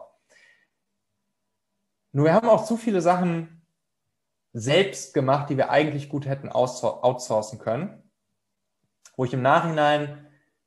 S1: Nur wir haben auch zu viele Sachen selbst gemacht, die wir eigentlich gut hätten outsourcen können, wo ich im Nachhinein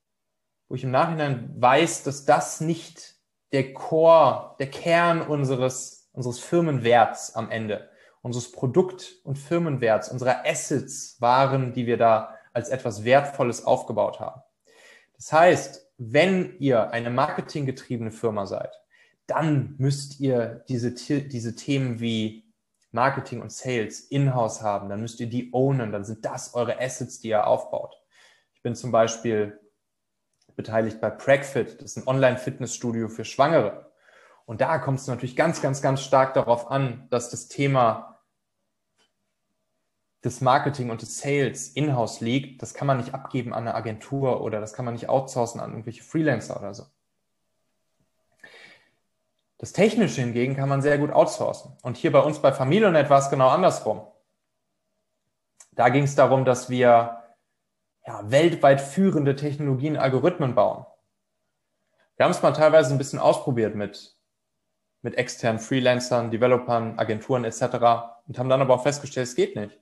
S1: weiß, dass das nicht der Core, der Kern unseres Firmenwerts am Ende, unseres Produkt- und Firmenwerts, unserer Assets waren, die wir da als etwas Wertvolles aufgebaut haben. Das heißt, wenn ihr eine marketinggetriebene Firma seid, dann müsst ihr diese Themen wie Marketing und Sales in-house haben, dann müsst ihr die ownen, dann sind das eure Assets, die ihr aufbaut. Ich bin zum Beispiel beteiligt bei PragFit, das ist ein Online-Fitnessstudio für Schwangere. Und da kommt es natürlich ganz, ganz, ganz stark darauf an, dass das Thema des Marketing und des Sales in-house liegt. Das kann man nicht abgeben an eine Agentur oder das kann man nicht outsourcen an irgendwelche Freelancer oder so. Das Technische hingegen kann man sehr gut outsourcen. Und hier bei uns bei Familionet war es genau andersrum. Da ging es darum, dass wir weltweit führende Technologien, Algorithmen bauen. Wir haben es mal teilweise ein bisschen ausprobiert mit externen Freelancern, Developern, Agenturen etc. und haben dann aber auch festgestellt, es geht nicht.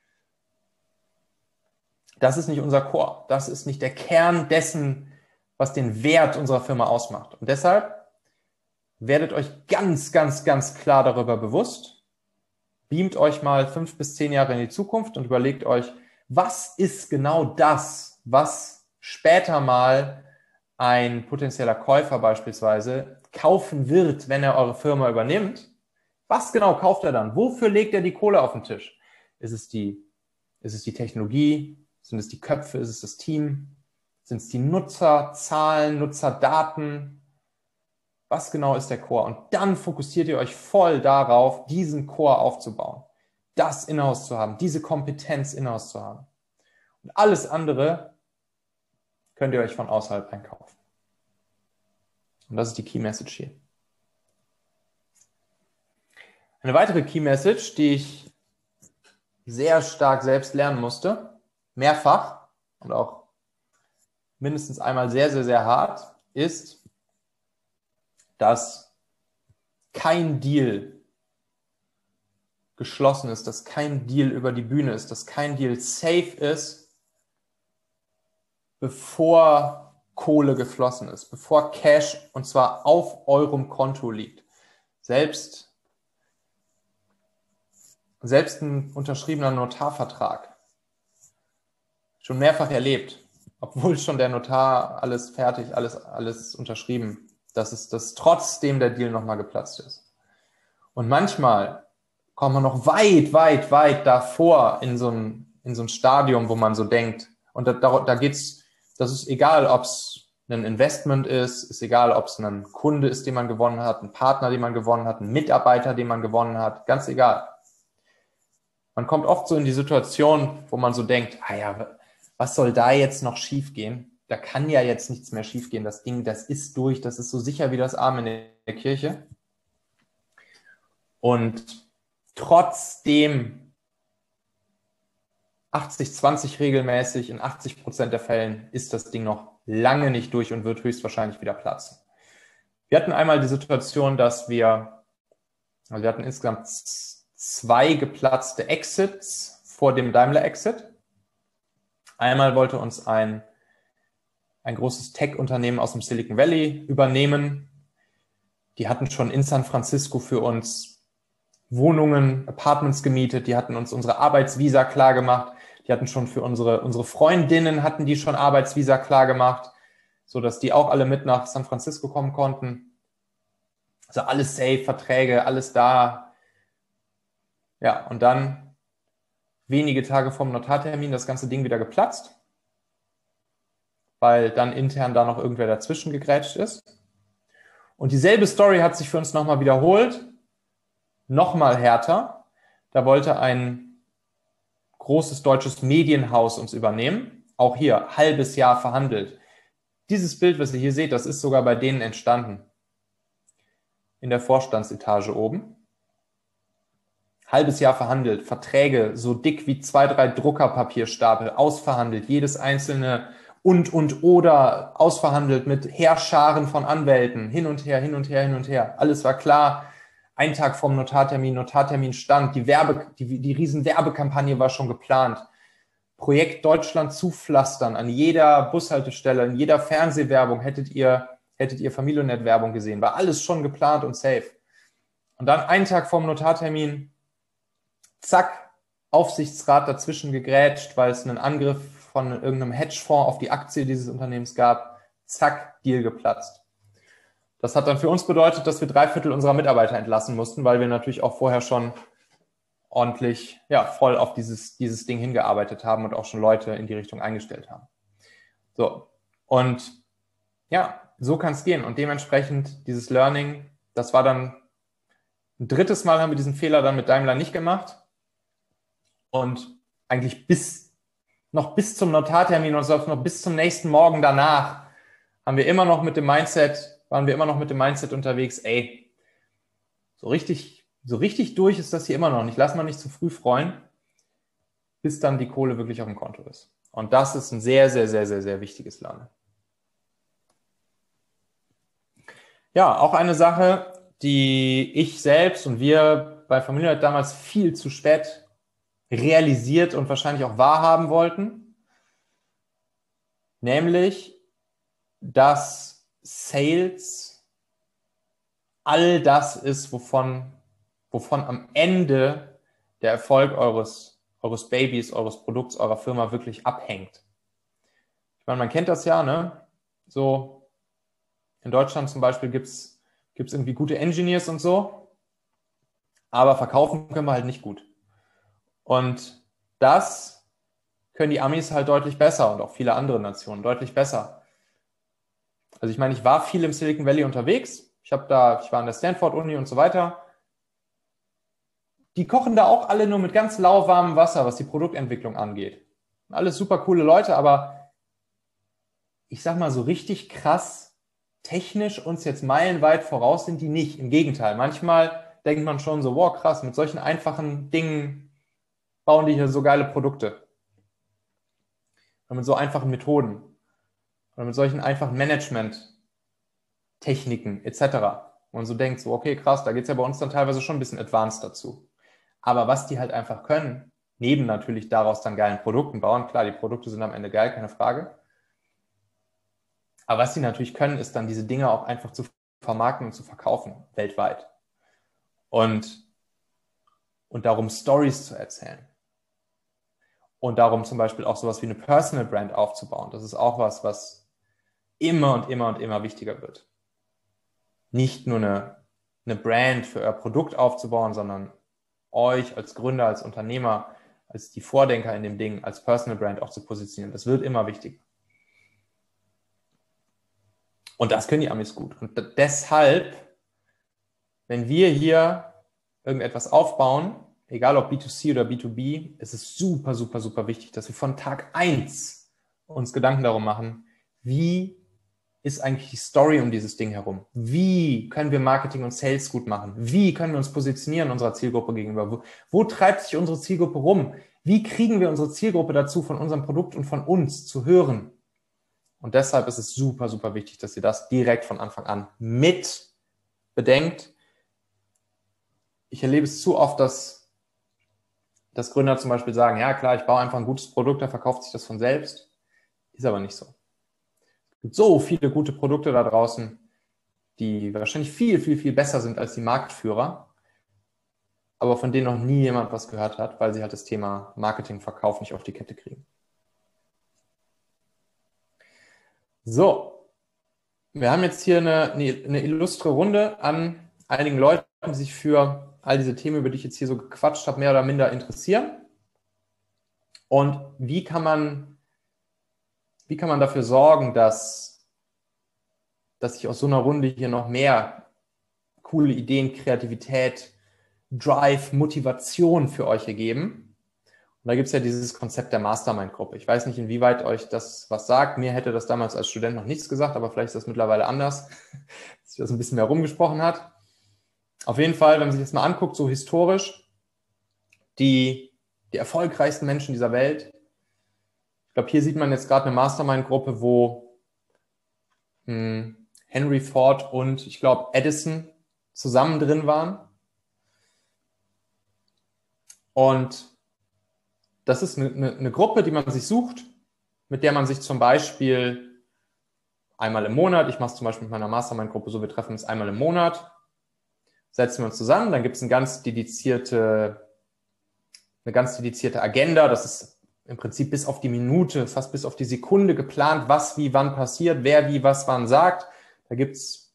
S1: Das ist nicht unser Core. Das ist nicht der Kern dessen, was den Wert unserer Firma ausmacht. Und deshalb werdet euch ganz, ganz, ganz klar darüber bewusst, beamt euch mal 5 bis 10 Jahre in die Zukunft und überlegt euch, was ist genau das, was später mal ein potenzieller Käufer beispielsweise kaufen wird, wenn er eure Firma übernimmt. Was genau kauft er dann? Wofür legt er die Kohle auf den Tisch? Ist es die Technologie? Sind es die Köpfe? Ist es das Team? Sind es die Nutzerzahlen, Nutzerdaten? Was genau ist der Core? Und dann fokussiert ihr euch voll darauf, diesen Core aufzubauen, das in-house zu haben, diese Kompetenz in-house zu haben. Und alles andere könnt ihr euch von außerhalb einkaufen. Und das ist die Key Message hier. Eine weitere Key Message, die ich sehr stark selbst lernen musste, mehrfach und auch mindestens einmal sehr, sehr, sehr hart, ist, dass kein Deal geschlossen ist, dass kein Deal über die Bühne ist, dass kein Deal safe ist, bevor Kohle geflossen ist, bevor Cash und zwar auf eurem Konto liegt. Selbst ein unterschriebener Notarvertrag, schon mehrfach erlebt, obwohl schon der Notar alles fertig, alles unterschrieben, dass trotzdem der Deal nochmal geplatzt ist. Und manchmal kommt man noch weit, weit, weit davor in so ein Stadium, wo man so denkt, und da geht's, das ist egal, ob es ein Investment ist egal, ob es ein Kunde ist, den man gewonnen hat, ein Partner, den man gewonnen hat, ein Mitarbeiter, den man gewonnen hat, ganz egal. Man kommt oft so in die Situation, wo man so denkt, was soll da jetzt noch schiefgehen? Da kann ja jetzt nichts mehr schiefgehen. Das Ding, das ist durch, das ist so sicher wie das Amen in der Kirche. Und trotzdem 80-20 regelmäßig, in 80% der Fällen ist das Ding noch lange nicht durch und wird höchstwahrscheinlich wieder platzen. Wir hatten einmal die Situation, dass wir hatten insgesamt 2 geplatzte Exits vor dem Daimler-Exit. Einmal wollte uns ein großes Tech-Unternehmen aus dem Silicon Valley übernehmen. Die hatten schon in San Francisco für uns Wohnungen, Apartments gemietet, die hatten uns unsere Arbeitsvisa klar gemacht, die hatten schon für unsere Freundinnen hatten die schon Arbeitsvisa klar gemacht, sodass die auch alle mit nach San Francisco kommen konnten. Also alles safe, Verträge, alles da. Ja, und dann wenige Tage vorm Notartermin das ganze Ding wieder geplatzt, weil dann intern da noch irgendwer dazwischen gegrätscht ist. Und dieselbe Story hat sich für uns nochmal wiederholt, nochmal härter. Da wollte ein großes deutsches Medienhaus uns übernehmen. Auch hier, halbes Jahr verhandelt. Dieses Bild, was ihr hier seht, das ist sogar bei denen entstanden. In der Vorstandsetage oben. Halbes Jahr verhandelt, Verträge so dick wie 2, 3 Druckerpapierstapel, ausverhandelt, jedes einzelne oder ausverhandelt mit Heerscharen von Anwälten, hin und her, hin und her, hin und her. Alles war klar. Ein Tag vorm Notartermin stand, die riesen Werbekampagne war schon geplant. Projekt Deutschland zupflastern, an jeder Bushaltestelle, in jeder Fernsehwerbung hättet ihr Familionet-Werbung gesehen, war alles schon geplant und safe. Und dann einen Tag vorm Notartermin, zack, Aufsichtsrat dazwischen gegrätscht, weil es einen Angriff von irgendeinem Hedgefonds auf die Aktie dieses Unternehmens gab. Zack, Deal geplatzt. Das hat dann für uns bedeutet, dass wir 3/4 unserer Mitarbeiter entlassen mussten, weil wir natürlich auch vorher schon ordentlich, ja, voll auf dieses Ding hingearbeitet haben und auch schon Leute in die Richtung eingestellt haben. So, und ja, so kann es gehen. Und dementsprechend dieses Learning, das war dann ein drittes Mal haben wir diesen Fehler dann mit Daimler nicht gemacht. Und eigentlich bis zum Notartermin und noch bis zum nächsten Morgen danach waren wir immer noch mit dem Mindset unterwegs, ey, so richtig durch ist das hier immer noch nicht. Lass mal nicht zu früh freuen, bis dann die Kohle wirklich auf dem Konto ist. Und das ist ein sehr, sehr, sehr, sehr, sehr wichtiges Lernen. Ja, auch eine Sache, die ich selbst und wir bei Familionet damals viel zu spät realisiert und wahrscheinlich auch wahrhaben wollten, nämlich, dass Sales all das ist, wovon am Ende der Erfolg eures Babys, eures Produkts, eurer Firma wirklich abhängt. Ich meine, man kennt das ja, ne? So in Deutschland zum Beispiel gibt's irgendwie gute Engineers und so, aber verkaufen können wir halt nicht gut. Und das können die Amis halt deutlich besser und auch viele andere Nationen deutlich besser. Also ich meine, ich war viel im Silicon Valley unterwegs. Ich war an der Stanford-Uni und so weiter. Die kochen da auch alle nur mit ganz lauwarmem Wasser, was die Produktentwicklung angeht. Alles super coole Leute, aber ich sag mal, so richtig krass technisch uns jetzt meilenweit voraus sind die nicht. Im Gegenteil, manchmal denkt man schon so, wow, krass, mit solchen einfachen Dingen bauen die hier so geile Produkte. Und mit so einfachen Methoden. Oder mit solchen einfachen Management-Techniken etc. Und man so denkt, so okay, krass, da geht es ja bei uns dann teilweise schon ein bisschen advanced dazu. Aber was die halt einfach können, neben natürlich daraus dann geilen Produkten bauen, klar, die Produkte sind am Ende geil, keine Frage. Aber was die natürlich können, ist dann diese Dinge auch einfach zu vermarkten und zu verkaufen, weltweit. Und darum Stories zu erzählen. Und darum zum Beispiel auch sowas wie eine Personal Brand aufzubauen. Das ist auch was immer und immer und immer wichtiger wird. Nicht nur eine Brand für euer Produkt aufzubauen, sondern euch als Gründer, als Unternehmer, als die Vordenker in dem Ding, als Personal Brand auch zu positionieren. Das wird immer wichtiger. Und das können die Amis gut. Und deshalb, wenn wir hier irgendetwas aufbauen, egal ob B2C oder B2B, es ist super, super, super wichtig, dass wir von Tag 1 uns Gedanken darum machen, wie ist eigentlich die Story um dieses Ding herum? Wie können wir Marketing und Sales gut machen? Wie können wir uns positionieren unserer Zielgruppe gegenüber? Wo treibt sich unsere Zielgruppe rum? Wie kriegen wir unsere Zielgruppe dazu, von unserem Produkt und von uns zu hören? Und deshalb ist es super, super wichtig, dass ihr das direkt von Anfang an mit bedenkt. Ich erlebe es zu oft, dass Gründer zum Beispiel sagen, ja klar, ich baue einfach ein gutes Produkt, da verkauft sich das von selbst. Ist aber nicht so. Es gibt so viele gute Produkte da draußen. die wahrscheinlich viel, viel, viel besser sind als die Marktführer, aber von denen noch nie jemand was gehört hat, weil sie halt das Thema Marketing, Verkauf nicht auf die Kette kriegen. So, wir haben jetzt hier eine illustre Runde an einigen Leuten, die sich für all diese Themen, über die ich jetzt hier so gequatscht habe, mehr oder minder interessieren. Und wie kann man dafür sorgen, dass ich aus so einer Runde hier noch mehr coole Ideen, Kreativität, Drive, Motivation für euch ergeben? Und da gibt es ja dieses Konzept der Mastermind-Gruppe. Ich weiß nicht, inwieweit euch das was sagt. Mir hätte das damals als Student noch nichts gesagt, aber vielleicht ist das mittlerweile anders, dass sich das ein bisschen mehr rumgesprochen hat. Auf jeden Fall, wenn man sich das mal anguckt, so historisch, die erfolgreichsten Menschen dieser Welt. Ich glaube, hier sieht man jetzt gerade eine Mastermind-Gruppe, wo Henry Ford und ich glaube Edison zusammen drin waren. Und das ist eine Gruppe, die man sich sucht, mit der man sich zum Beispiel einmal im Monat, ich mache es zum Beispiel mit meiner Mastermind-Gruppe so, wir treffen uns einmal im Monat, setzen wir uns zusammen, dann gibt es eine ganz dedizierte Agenda, das ist im Prinzip bis auf die Minute, fast bis auf die Sekunde geplant, was wie wann passiert, wer wie was wann sagt. Da gibt's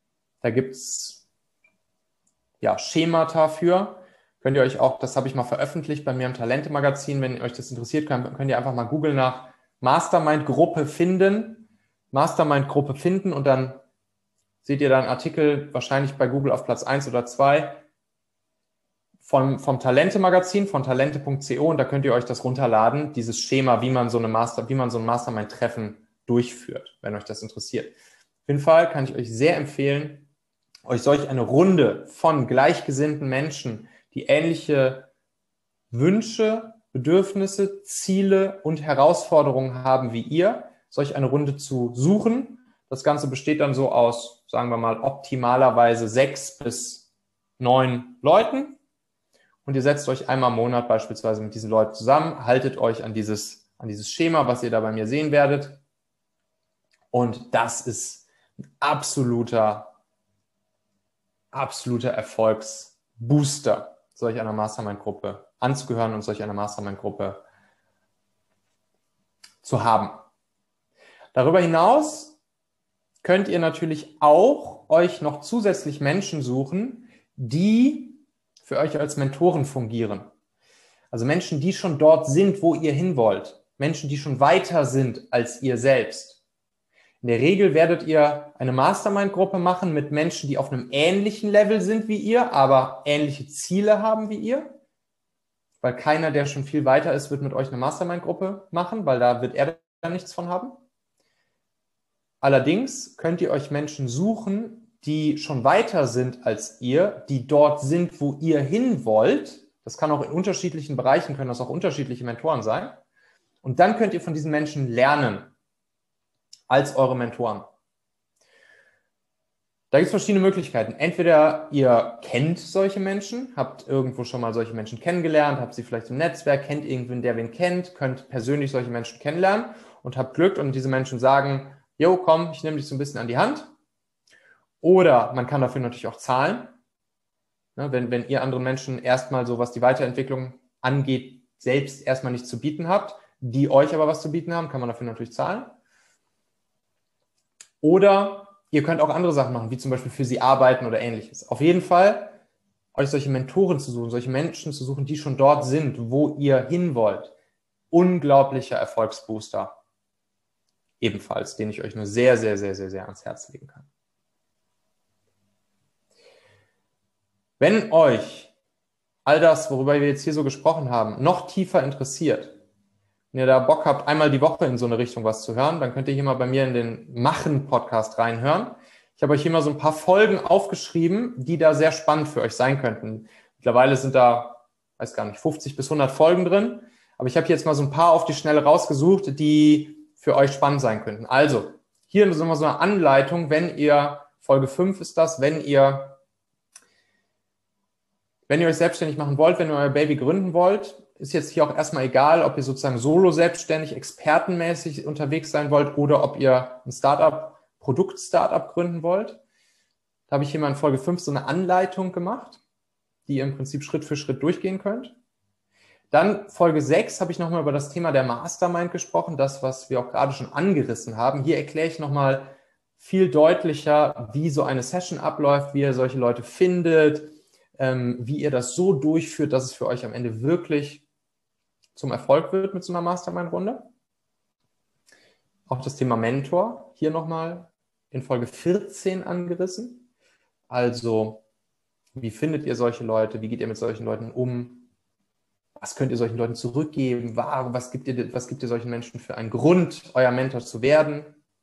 S1: ja Schemata für. Könnt ihr euch auch, das habe ich mal veröffentlicht bei mir im Talente-Magazin, wenn euch das interessiert, könnt ihr einfach mal googeln nach Mastermind-Gruppe finden und dann seht ihr da einen Artikel, wahrscheinlich bei Google auf Platz 1 oder 2, vom Talente-Magazin, von talente.co, und da könnt ihr euch das runterladen, dieses Schema, wie man so ein Mastermind-Treffen durchführt, wenn euch das interessiert. Auf jeden Fall kann ich euch sehr empfehlen, euch solch eine Runde von gleichgesinnten Menschen, die ähnliche Wünsche, Bedürfnisse, Ziele und Herausforderungen haben wie ihr, solch eine Runde zu suchen. Das Ganze besteht dann so aus, sagen wir mal, optimalerweise 6 bis 9 Leuten. Und ihr setzt euch einmal im Monat beispielsweise mit diesen Leuten zusammen, haltet euch an dieses Schema, was ihr da bei mir sehen werdet. Und das ist ein absoluter Erfolgsbooster, solch einer Mastermind-Gruppe anzugehören und solch eine Mastermind-Gruppe zu haben. Darüber hinaus könnt ihr natürlich auch euch noch zusätzlich Menschen suchen, die für euch als Mentoren fungieren. Also Menschen, die schon dort sind, wo ihr hin wollt. Menschen, die schon weiter sind als ihr selbst. In der Regel werdet ihr eine Mastermind-Gruppe machen mit Menschen, die auf einem ähnlichen Level sind wie ihr, aber ähnliche Ziele haben wie ihr. Weil keiner, der schon viel weiter ist, wird mit euch eine Mastermind-Gruppe machen, weil da wird er da nichts von haben. Allerdings könnt ihr euch Menschen suchen, die schon weiter sind als ihr, die dort sind, wo ihr hin wollt. Das kann auch in unterschiedlichen Bereichen, können das auch unterschiedliche Mentoren sein. Und dann könnt ihr von diesen Menschen lernen als eure Mentoren. Da gibt es verschiedene Möglichkeiten. Entweder ihr kennt solche Menschen, habt irgendwo schon mal solche Menschen kennengelernt, habt sie vielleicht im Netzwerk, kennt irgendwen, der wen kennt, könnt persönlich solche Menschen kennenlernen und habt Glück und diese Menschen sagen, jo, komm, ich nehme dich so ein bisschen an die Hand. Oder man kann dafür natürlich auch zahlen. Ne, wenn ihr anderen Menschen erstmal so, was die Weiterentwicklung angeht, selbst erstmal nichts zu bieten habt, die euch aber was zu bieten haben, kann man dafür natürlich zahlen. Oder ihr könnt auch andere Sachen machen, wie zum Beispiel für sie arbeiten oder ähnliches. Auf jeden Fall euch solche Mentoren zu suchen, solche Menschen zu suchen, die schon dort sind, wo ihr hin wollt. Unglaublicher Erfolgsbooster. Ebenfalls, den ich euch nur sehr, sehr, sehr, sehr, sehr ans Herz legen kann. Wenn euch all das, worüber wir jetzt hier so gesprochen haben, noch tiefer interessiert, wenn ihr da Bock habt, einmal die Woche in so eine Richtung was zu hören, dann könnt ihr hier mal bei mir in den Machen-Podcast reinhören. Ich habe euch hier mal so ein paar Folgen aufgeschrieben, die da sehr spannend für euch sein könnten. Mittlerweile sind da, weiß gar nicht, 50 bis 100 Folgen drin. Aber ich habe hier jetzt mal so ein paar auf die Schnelle rausgesucht, die für euch spannend sein könnten. Also, hier ist immer so eine Anleitung, wenn ihr, Folge 5 ist das, wenn ihr euch selbstständig machen wollt, wenn ihr euer Baby gründen wollt, ist jetzt hier auch erstmal egal, ob ihr sozusagen solo selbstständig, expertenmäßig unterwegs sein wollt oder ob ihr ein Produkt-Startup gründen wollt. Da habe ich hier mal in Folge 5 so eine Anleitung gemacht, die ihr im Prinzip Schritt für Schritt durchgehen könnt. Dann Folge 6 habe ich nochmal über das Thema der Mastermind gesprochen, das, was wir auch gerade schon angerissen haben. Hier erkläre ich nochmal viel deutlicher, wie so eine Session abläuft, wie ihr solche Leute findet, wie ihr das so durchführt, dass es für euch am Ende wirklich zum Erfolg wird mit so einer Mastermind-Runde. Auch das Thema Mentor hier nochmal in Folge 14 angerissen. Also, wie findet ihr solche Leute? Wie geht ihr mit solchen Leuten um? Was könnt ihr solchen Leuten zurückgeben? Was gibt ihr solchen Menschen für einen Grund, euer Mentor zu werden?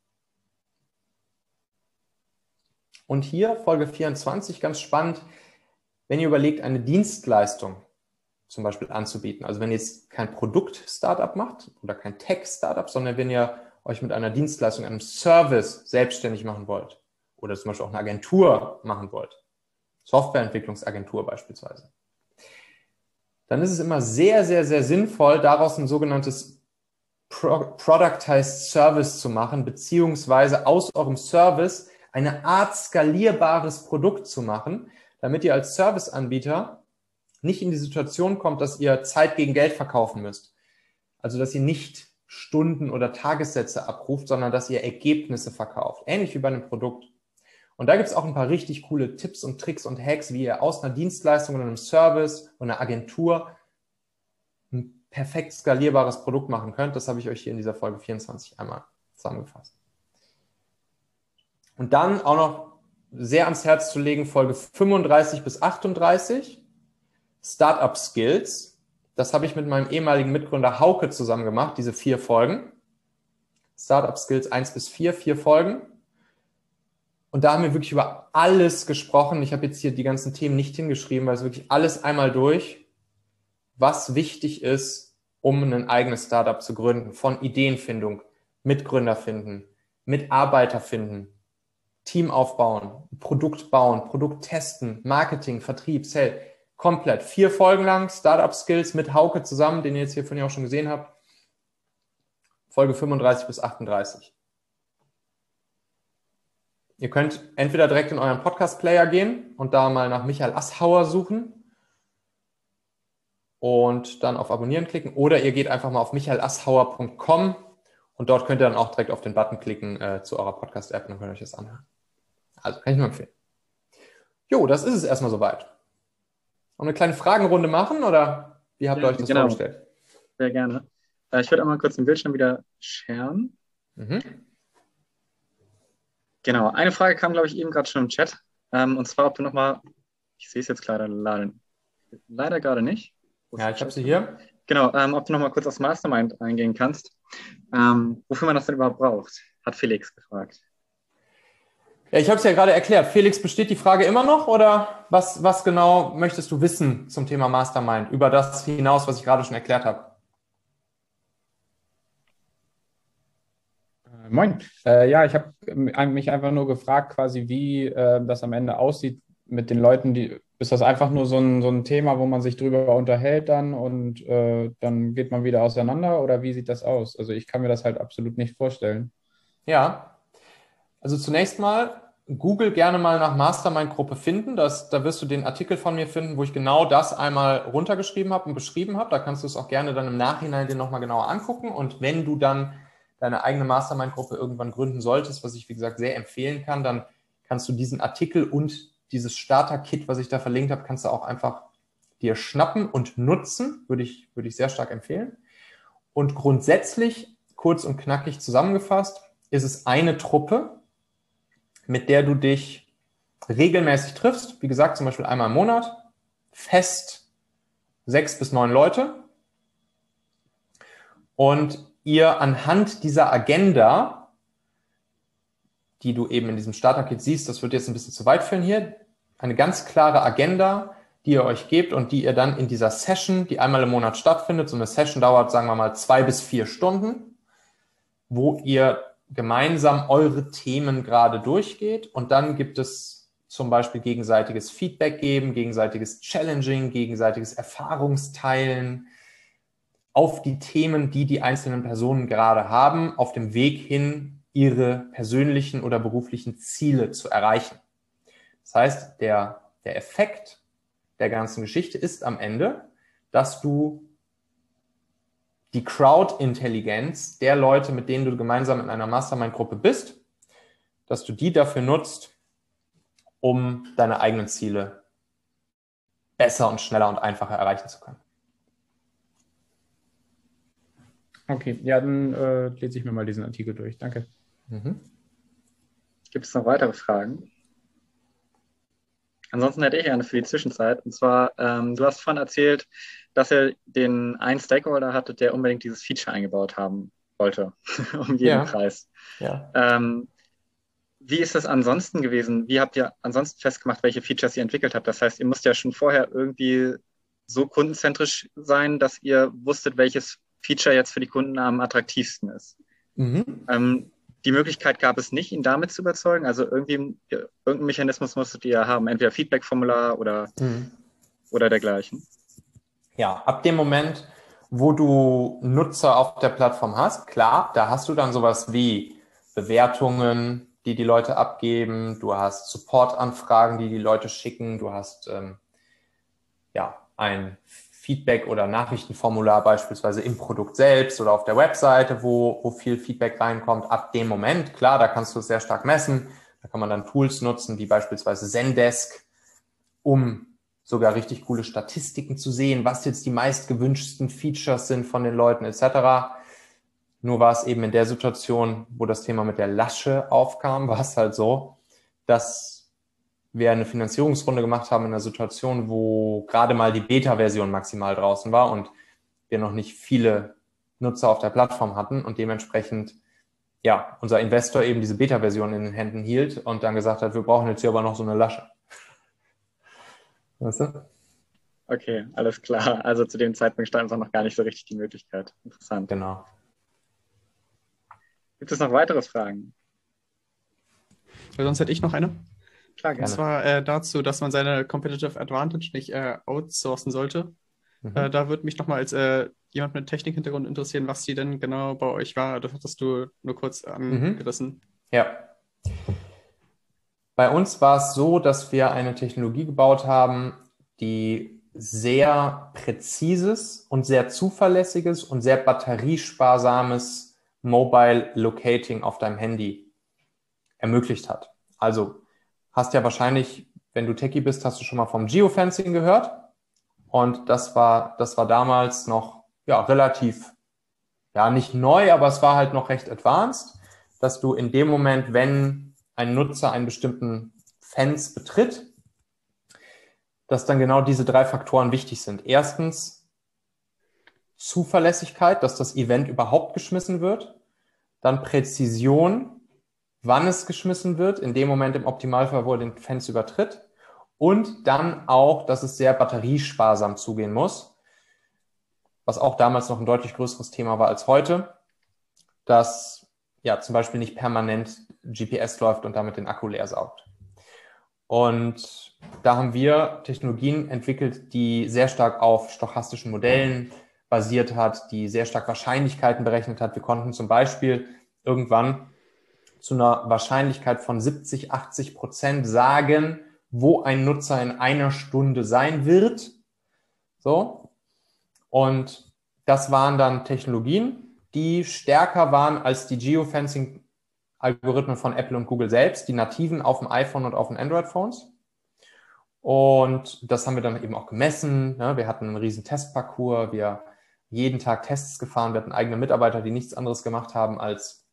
S1: Und hier Folge 24, ganz spannend, wenn ihr überlegt, eine Dienstleistung zum Beispiel anzubieten. Also wenn ihr jetzt kein Produkt-Startup macht oder kein Tech-Startup, sondern wenn ihr euch mit einer Dienstleistung, einem Service selbstständig machen wollt oder zum Beispiel auch eine Agentur machen wollt, Softwareentwicklungsagentur beispielsweise, dann ist es immer sehr, sehr, sehr sinnvoll, daraus ein sogenanntes Productized Service zu machen, beziehungsweise aus eurem Service eine Art skalierbares Produkt zu machen, damit ihr als Serviceanbieter nicht in die Situation kommt, dass ihr Zeit gegen Geld verkaufen müsst. Also, dass ihr nicht Stunden oder Tagessätze abruft, sondern dass ihr Ergebnisse verkauft. Ähnlich wie bei einem Produkt. Und da gibt es auch ein paar richtig coole Tipps und Tricks und Hacks, wie ihr aus einer Dienstleistung oder einem Service oder einer Agentur ein perfekt skalierbares Produkt machen könnt. Das habe ich euch hier in dieser Folge 24 einmal zusammengefasst. Und dann auch noch sehr ans Herz zu legen, Folge 35 bis 38, Startup Skills. Das habe ich mit meinem ehemaligen Mitgründer Hauke zusammen gemacht, diese 4 Folgen. Startup Skills 1 bis 4, 4 Folgen. Und da haben wir wirklich über alles gesprochen. Ich habe jetzt hier die ganzen Themen nicht hingeschrieben, weil es wirklich alles einmal durch, was wichtig ist, um ein eigenes Startup zu gründen. Von Ideenfindung, Mitgründer finden, Mitarbeiter finden, Team aufbauen, Produkt bauen, Produkt testen, Marketing, Vertrieb, Sales. Komplett. 4 Folgen lang, Startup Skills mit Hauke zusammen, den ihr jetzt hier von ihr auch schon gesehen habt. Folge 35 bis 38. Ihr könnt entweder direkt in euren Podcast-Player gehen und da mal nach Michael Asshauer suchen und dann auf Abonnieren klicken, oder ihr geht einfach mal auf michaelasshauer.com und dort könnt ihr dann auch direkt auf den Button klicken zu eurer Podcast-App und dann könnt ihr euch das anhören. Also kann ich nur empfehlen. Jo, das ist es erstmal soweit. Und eine kleine Fragenrunde machen, oder wie habt ihr euch das vorgestellt?
S2: Sehr gerne. Ich würde einmal kurz den Bildschirm wieder sharen. Genau, eine Frage kam, glaube ich, eben gerade schon im Chat. Und zwar, ob du nochmal, ich sehe es jetzt leider gerade nicht.
S1: Ja, ich habe sie hier.
S2: Genau, ob du nochmal kurz aufs Mastermind eingehen kannst. Wofür man das denn überhaupt braucht, hat Felix gefragt.
S1: Ja, ich habe es ja gerade erklärt. Felix, besteht die Frage immer noch, oder was genau möchtest du wissen zum Thema Mastermind, über das hinaus, was ich gerade schon erklärt habe?
S3: Moin. Ja, ich habe mich einfach nur gefragt, quasi, wie das am Ende aussieht mit den Leuten, ist das einfach nur so ein Thema, wo man sich drüber unterhält dann und dann geht man wieder auseinander, oder wie sieht das aus? Also ich kann mir das halt absolut nicht vorstellen.
S1: Ja, also zunächst mal, Google gerne mal nach Mastermind-Gruppe finden. Da wirst du den Artikel von mir finden, wo ich genau das einmal runtergeschrieben habe und beschrieben habe. Da kannst du es auch gerne dann im Nachhinein dir nochmal genauer angucken. Und wenn du dann deine eigene Mastermind-Gruppe irgendwann gründen solltest, was ich, wie gesagt, sehr empfehlen kann, dann kannst du diesen Artikel und dieses Starter-Kit, was ich da verlinkt habe, kannst du auch einfach dir schnappen und nutzen. Würde ich sehr stark empfehlen. Und grundsätzlich, kurz und knackig zusammengefasst, ist es eine Truppe, mit der du dich regelmäßig triffst. Wie gesagt, zum Beispiel einmal im Monat, fest 6 bis 9 Leute. Und ihr anhand dieser Agenda, die du eben in diesem Starter-Kit siehst, das wird jetzt ein bisschen zu weit führen hier, eine ganz klare Agenda, die ihr euch gebt und die ihr dann in dieser Session, die einmal im Monat stattfindet, so eine Session dauert, sagen wir mal, 2 bis 4 Stunden, wo ihr gemeinsam eure Themen gerade durchgeht, und dann gibt es zum Beispiel gegenseitiges Feedback geben, gegenseitiges Challenging, gegenseitiges Erfahrungsteilen auf die Themen, die die einzelnen Personen gerade haben, auf dem Weg hin, ihre persönlichen oder beruflichen Ziele zu erreichen. Das heißt, der Effekt der ganzen Geschichte ist am Ende, dass du die Crowd-Intelligenz der Leute, mit denen du gemeinsam in einer Mastermind-Gruppe bist, dass du die dafür nutzt, um deine eigenen Ziele besser und schneller und einfacher erreichen zu können.
S3: Okay, ja, dann lese ich mir mal diesen Artikel durch. Danke.
S2: Gibt es noch weitere Fragen? Ansonsten hätte ich eine für die Zwischenzeit. Und zwar, du hast vorhin erzählt, dass ihr den einen Stakeholder hattet, der unbedingt dieses Feature eingebaut haben wollte, um jeden Preis.
S1: Ja.
S2: Wie ist das ansonsten gewesen? Wie habt ihr ansonsten festgemacht, welche Features ihr entwickelt habt? Das heißt, ihr müsst ja schon vorher irgendwie so kundenzentrisch sein, dass ihr wusstet, welches Feature jetzt für die Kunden am attraktivsten ist. Die Möglichkeit gab es nicht, ihn damit zu überzeugen. Also irgendeinen Mechanismus musstet ihr haben, entweder Feedback-Formular oder dergleichen.
S1: Ja, ab dem Moment, wo du Nutzer auf der Plattform hast, klar, da hast du dann sowas wie Bewertungen, die die Leute abgeben, du hast Support-Anfragen, die die Leute schicken, du hast ein Feedback- oder Nachrichtenformular beispielsweise im Produkt selbst oder auf der Webseite, wo viel Feedback reinkommt. Ab dem Moment, klar, da kannst du es sehr stark messen. Da kann man dann Tools nutzen, wie beispielsweise Zendesk, um sogar richtig coole Statistiken zu sehen, was jetzt die meistgewünschsten Features sind von den Leuten etc. Nur war es eben in der Situation, wo das Thema mit der Lasche aufkam, war es halt so, dass wir eine Finanzierungsrunde gemacht haben in einer Situation, wo gerade mal die Beta-Version maximal draußen war und wir noch nicht viele Nutzer auf der Plattform hatten und dementsprechend unser Investor eben diese Beta-Version in den Händen hielt und dann gesagt hat, wir brauchen jetzt hier aber noch so eine Lasche. Weißt du?
S2: Okay, alles klar. Also zu dem Zeitpunkt stand einfach noch gar nicht so richtig die Möglichkeit. Interessant.
S1: Genau.
S2: Gibt es noch weitere Fragen?
S4: Sonst hätte ich noch eine.
S2: Klar,
S4: Und
S2: gerne.
S4: zwar dazu, dass man seine Competitive Advantage nicht outsourcen sollte. Da würde mich nochmal als jemand mit Technik-Hintergrund interessieren, was die denn genau bei euch war. Das hattest du nur kurz angerissen.
S1: Ja. Bei uns war es so, dass wir eine Technologie gebaut haben, die sehr präzises und sehr zuverlässiges und sehr batteriesparsames Mobile Locating auf deinem Handy ermöglicht hat. Also hast ja wahrscheinlich, wenn du Techie bist, hast du schon mal vom Geofencing gehört. Und das war damals noch relativ, nicht neu, aber es war halt noch recht advanced, dass du in dem Moment, wenn ein Nutzer einen bestimmten Fence betritt, dass dann genau diese 3 Faktoren wichtig sind. Erstens Zuverlässigkeit, dass das Event überhaupt geschmissen wird. Dann Präzision, wann es geschmissen wird, in dem Moment im Optimalfall, wo er den Fence übertritt. Und dann auch, dass es sehr batteriesparsam zugehen muss, was auch damals noch ein deutlich größeres Thema war als heute, dass zum Beispiel nicht permanent GPS läuft und damit den Akku leer saugt. Und da haben wir Technologien entwickelt, die sehr stark auf stochastischen Modellen basiert hat, die sehr stark Wahrscheinlichkeiten berechnet hat. Wir konnten zum Beispiel irgendwann zu einer Wahrscheinlichkeit von 70-80% sagen, wo ein Nutzer in einer Stunde sein wird. So. Und das waren dann Technologien, die stärker waren als die Geofencing-Algorithmen von Apple und Google selbst, die nativen auf dem iPhone und auf den Android-Phones. Und das haben wir dann eben auch gemessen. Wir hatten einen riesen Testparcours, wir jeden Tag Tests gefahren, wir hatten eigene Mitarbeiter, die nichts anderes gemacht haben, als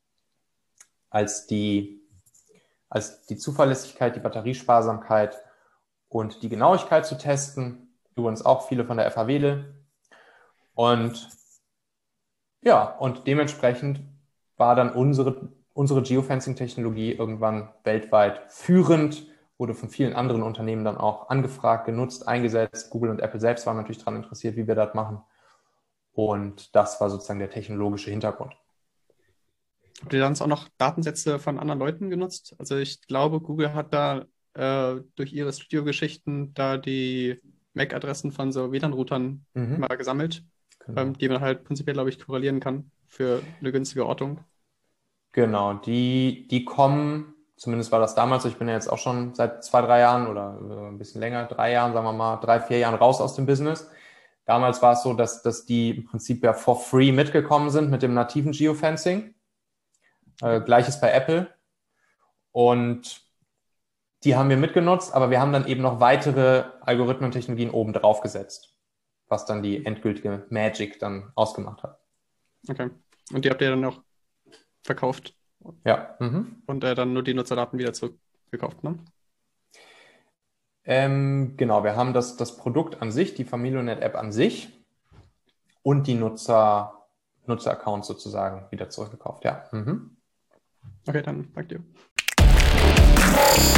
S1: die Zuverlässigkeit, die Batteriesparsamkeit und die Genauigkeit zu testen. Übrigens auch viele von der FH Wedel. Und dementsprechend war dann unsere Geofencing-Technologie irgendwann weltweit führend, wurde von vielen anderen Unternehmen dann auch angefragt, genutzt, eingesetzt. Google und Apple selbst waren natürlich daran interessiert, wie wir das machen. Und das war sozusagen der technologische Hintergrund.
S4: Habt ihr dann auch noch Datensätze von anderen Leuten genutzt? Also ich glaube, Google hat da durch ihre Studio-Geschichten da die MAC-Adressen von so WLAN-Routern mal gesammelt, die man halt prinzipiell, glaube ich, korrelieren kann für eine günstige Ortung.
S1: Genau, die kommen Zumindest war das damals. Ich bin ja jetzt auch schon seit 2, 3 Jahren oder ein bisschen länger, 3 Jahren, sagen wir mal, 3, 4 Jahren raus aus dem Business. Damals war es so, dass die im Prinzip ja for free mitgekommen sind mit dem nativen Geofencing. Gleiches bei Apple. Und die haben wir mitgenutzt, aber wir haben dann eben noch weitere Algorithmen und Technologien oben drauf gesetzt, was dann die endgültige Magic dann ausgemacht hat.
S4: Okay. Und die habt ihr dann auch verkauft?
S1: Ja.
S4: Und dann nur die Nutzerdaten wieder zurückgekauft, ne?
S1: Genau, wir haben das Produkt an sich, die Familionet-App an sich und die Nutzer-Accounts sozusagen wieder zurückgekauft, ja.
S4: Okay, dann danke dir.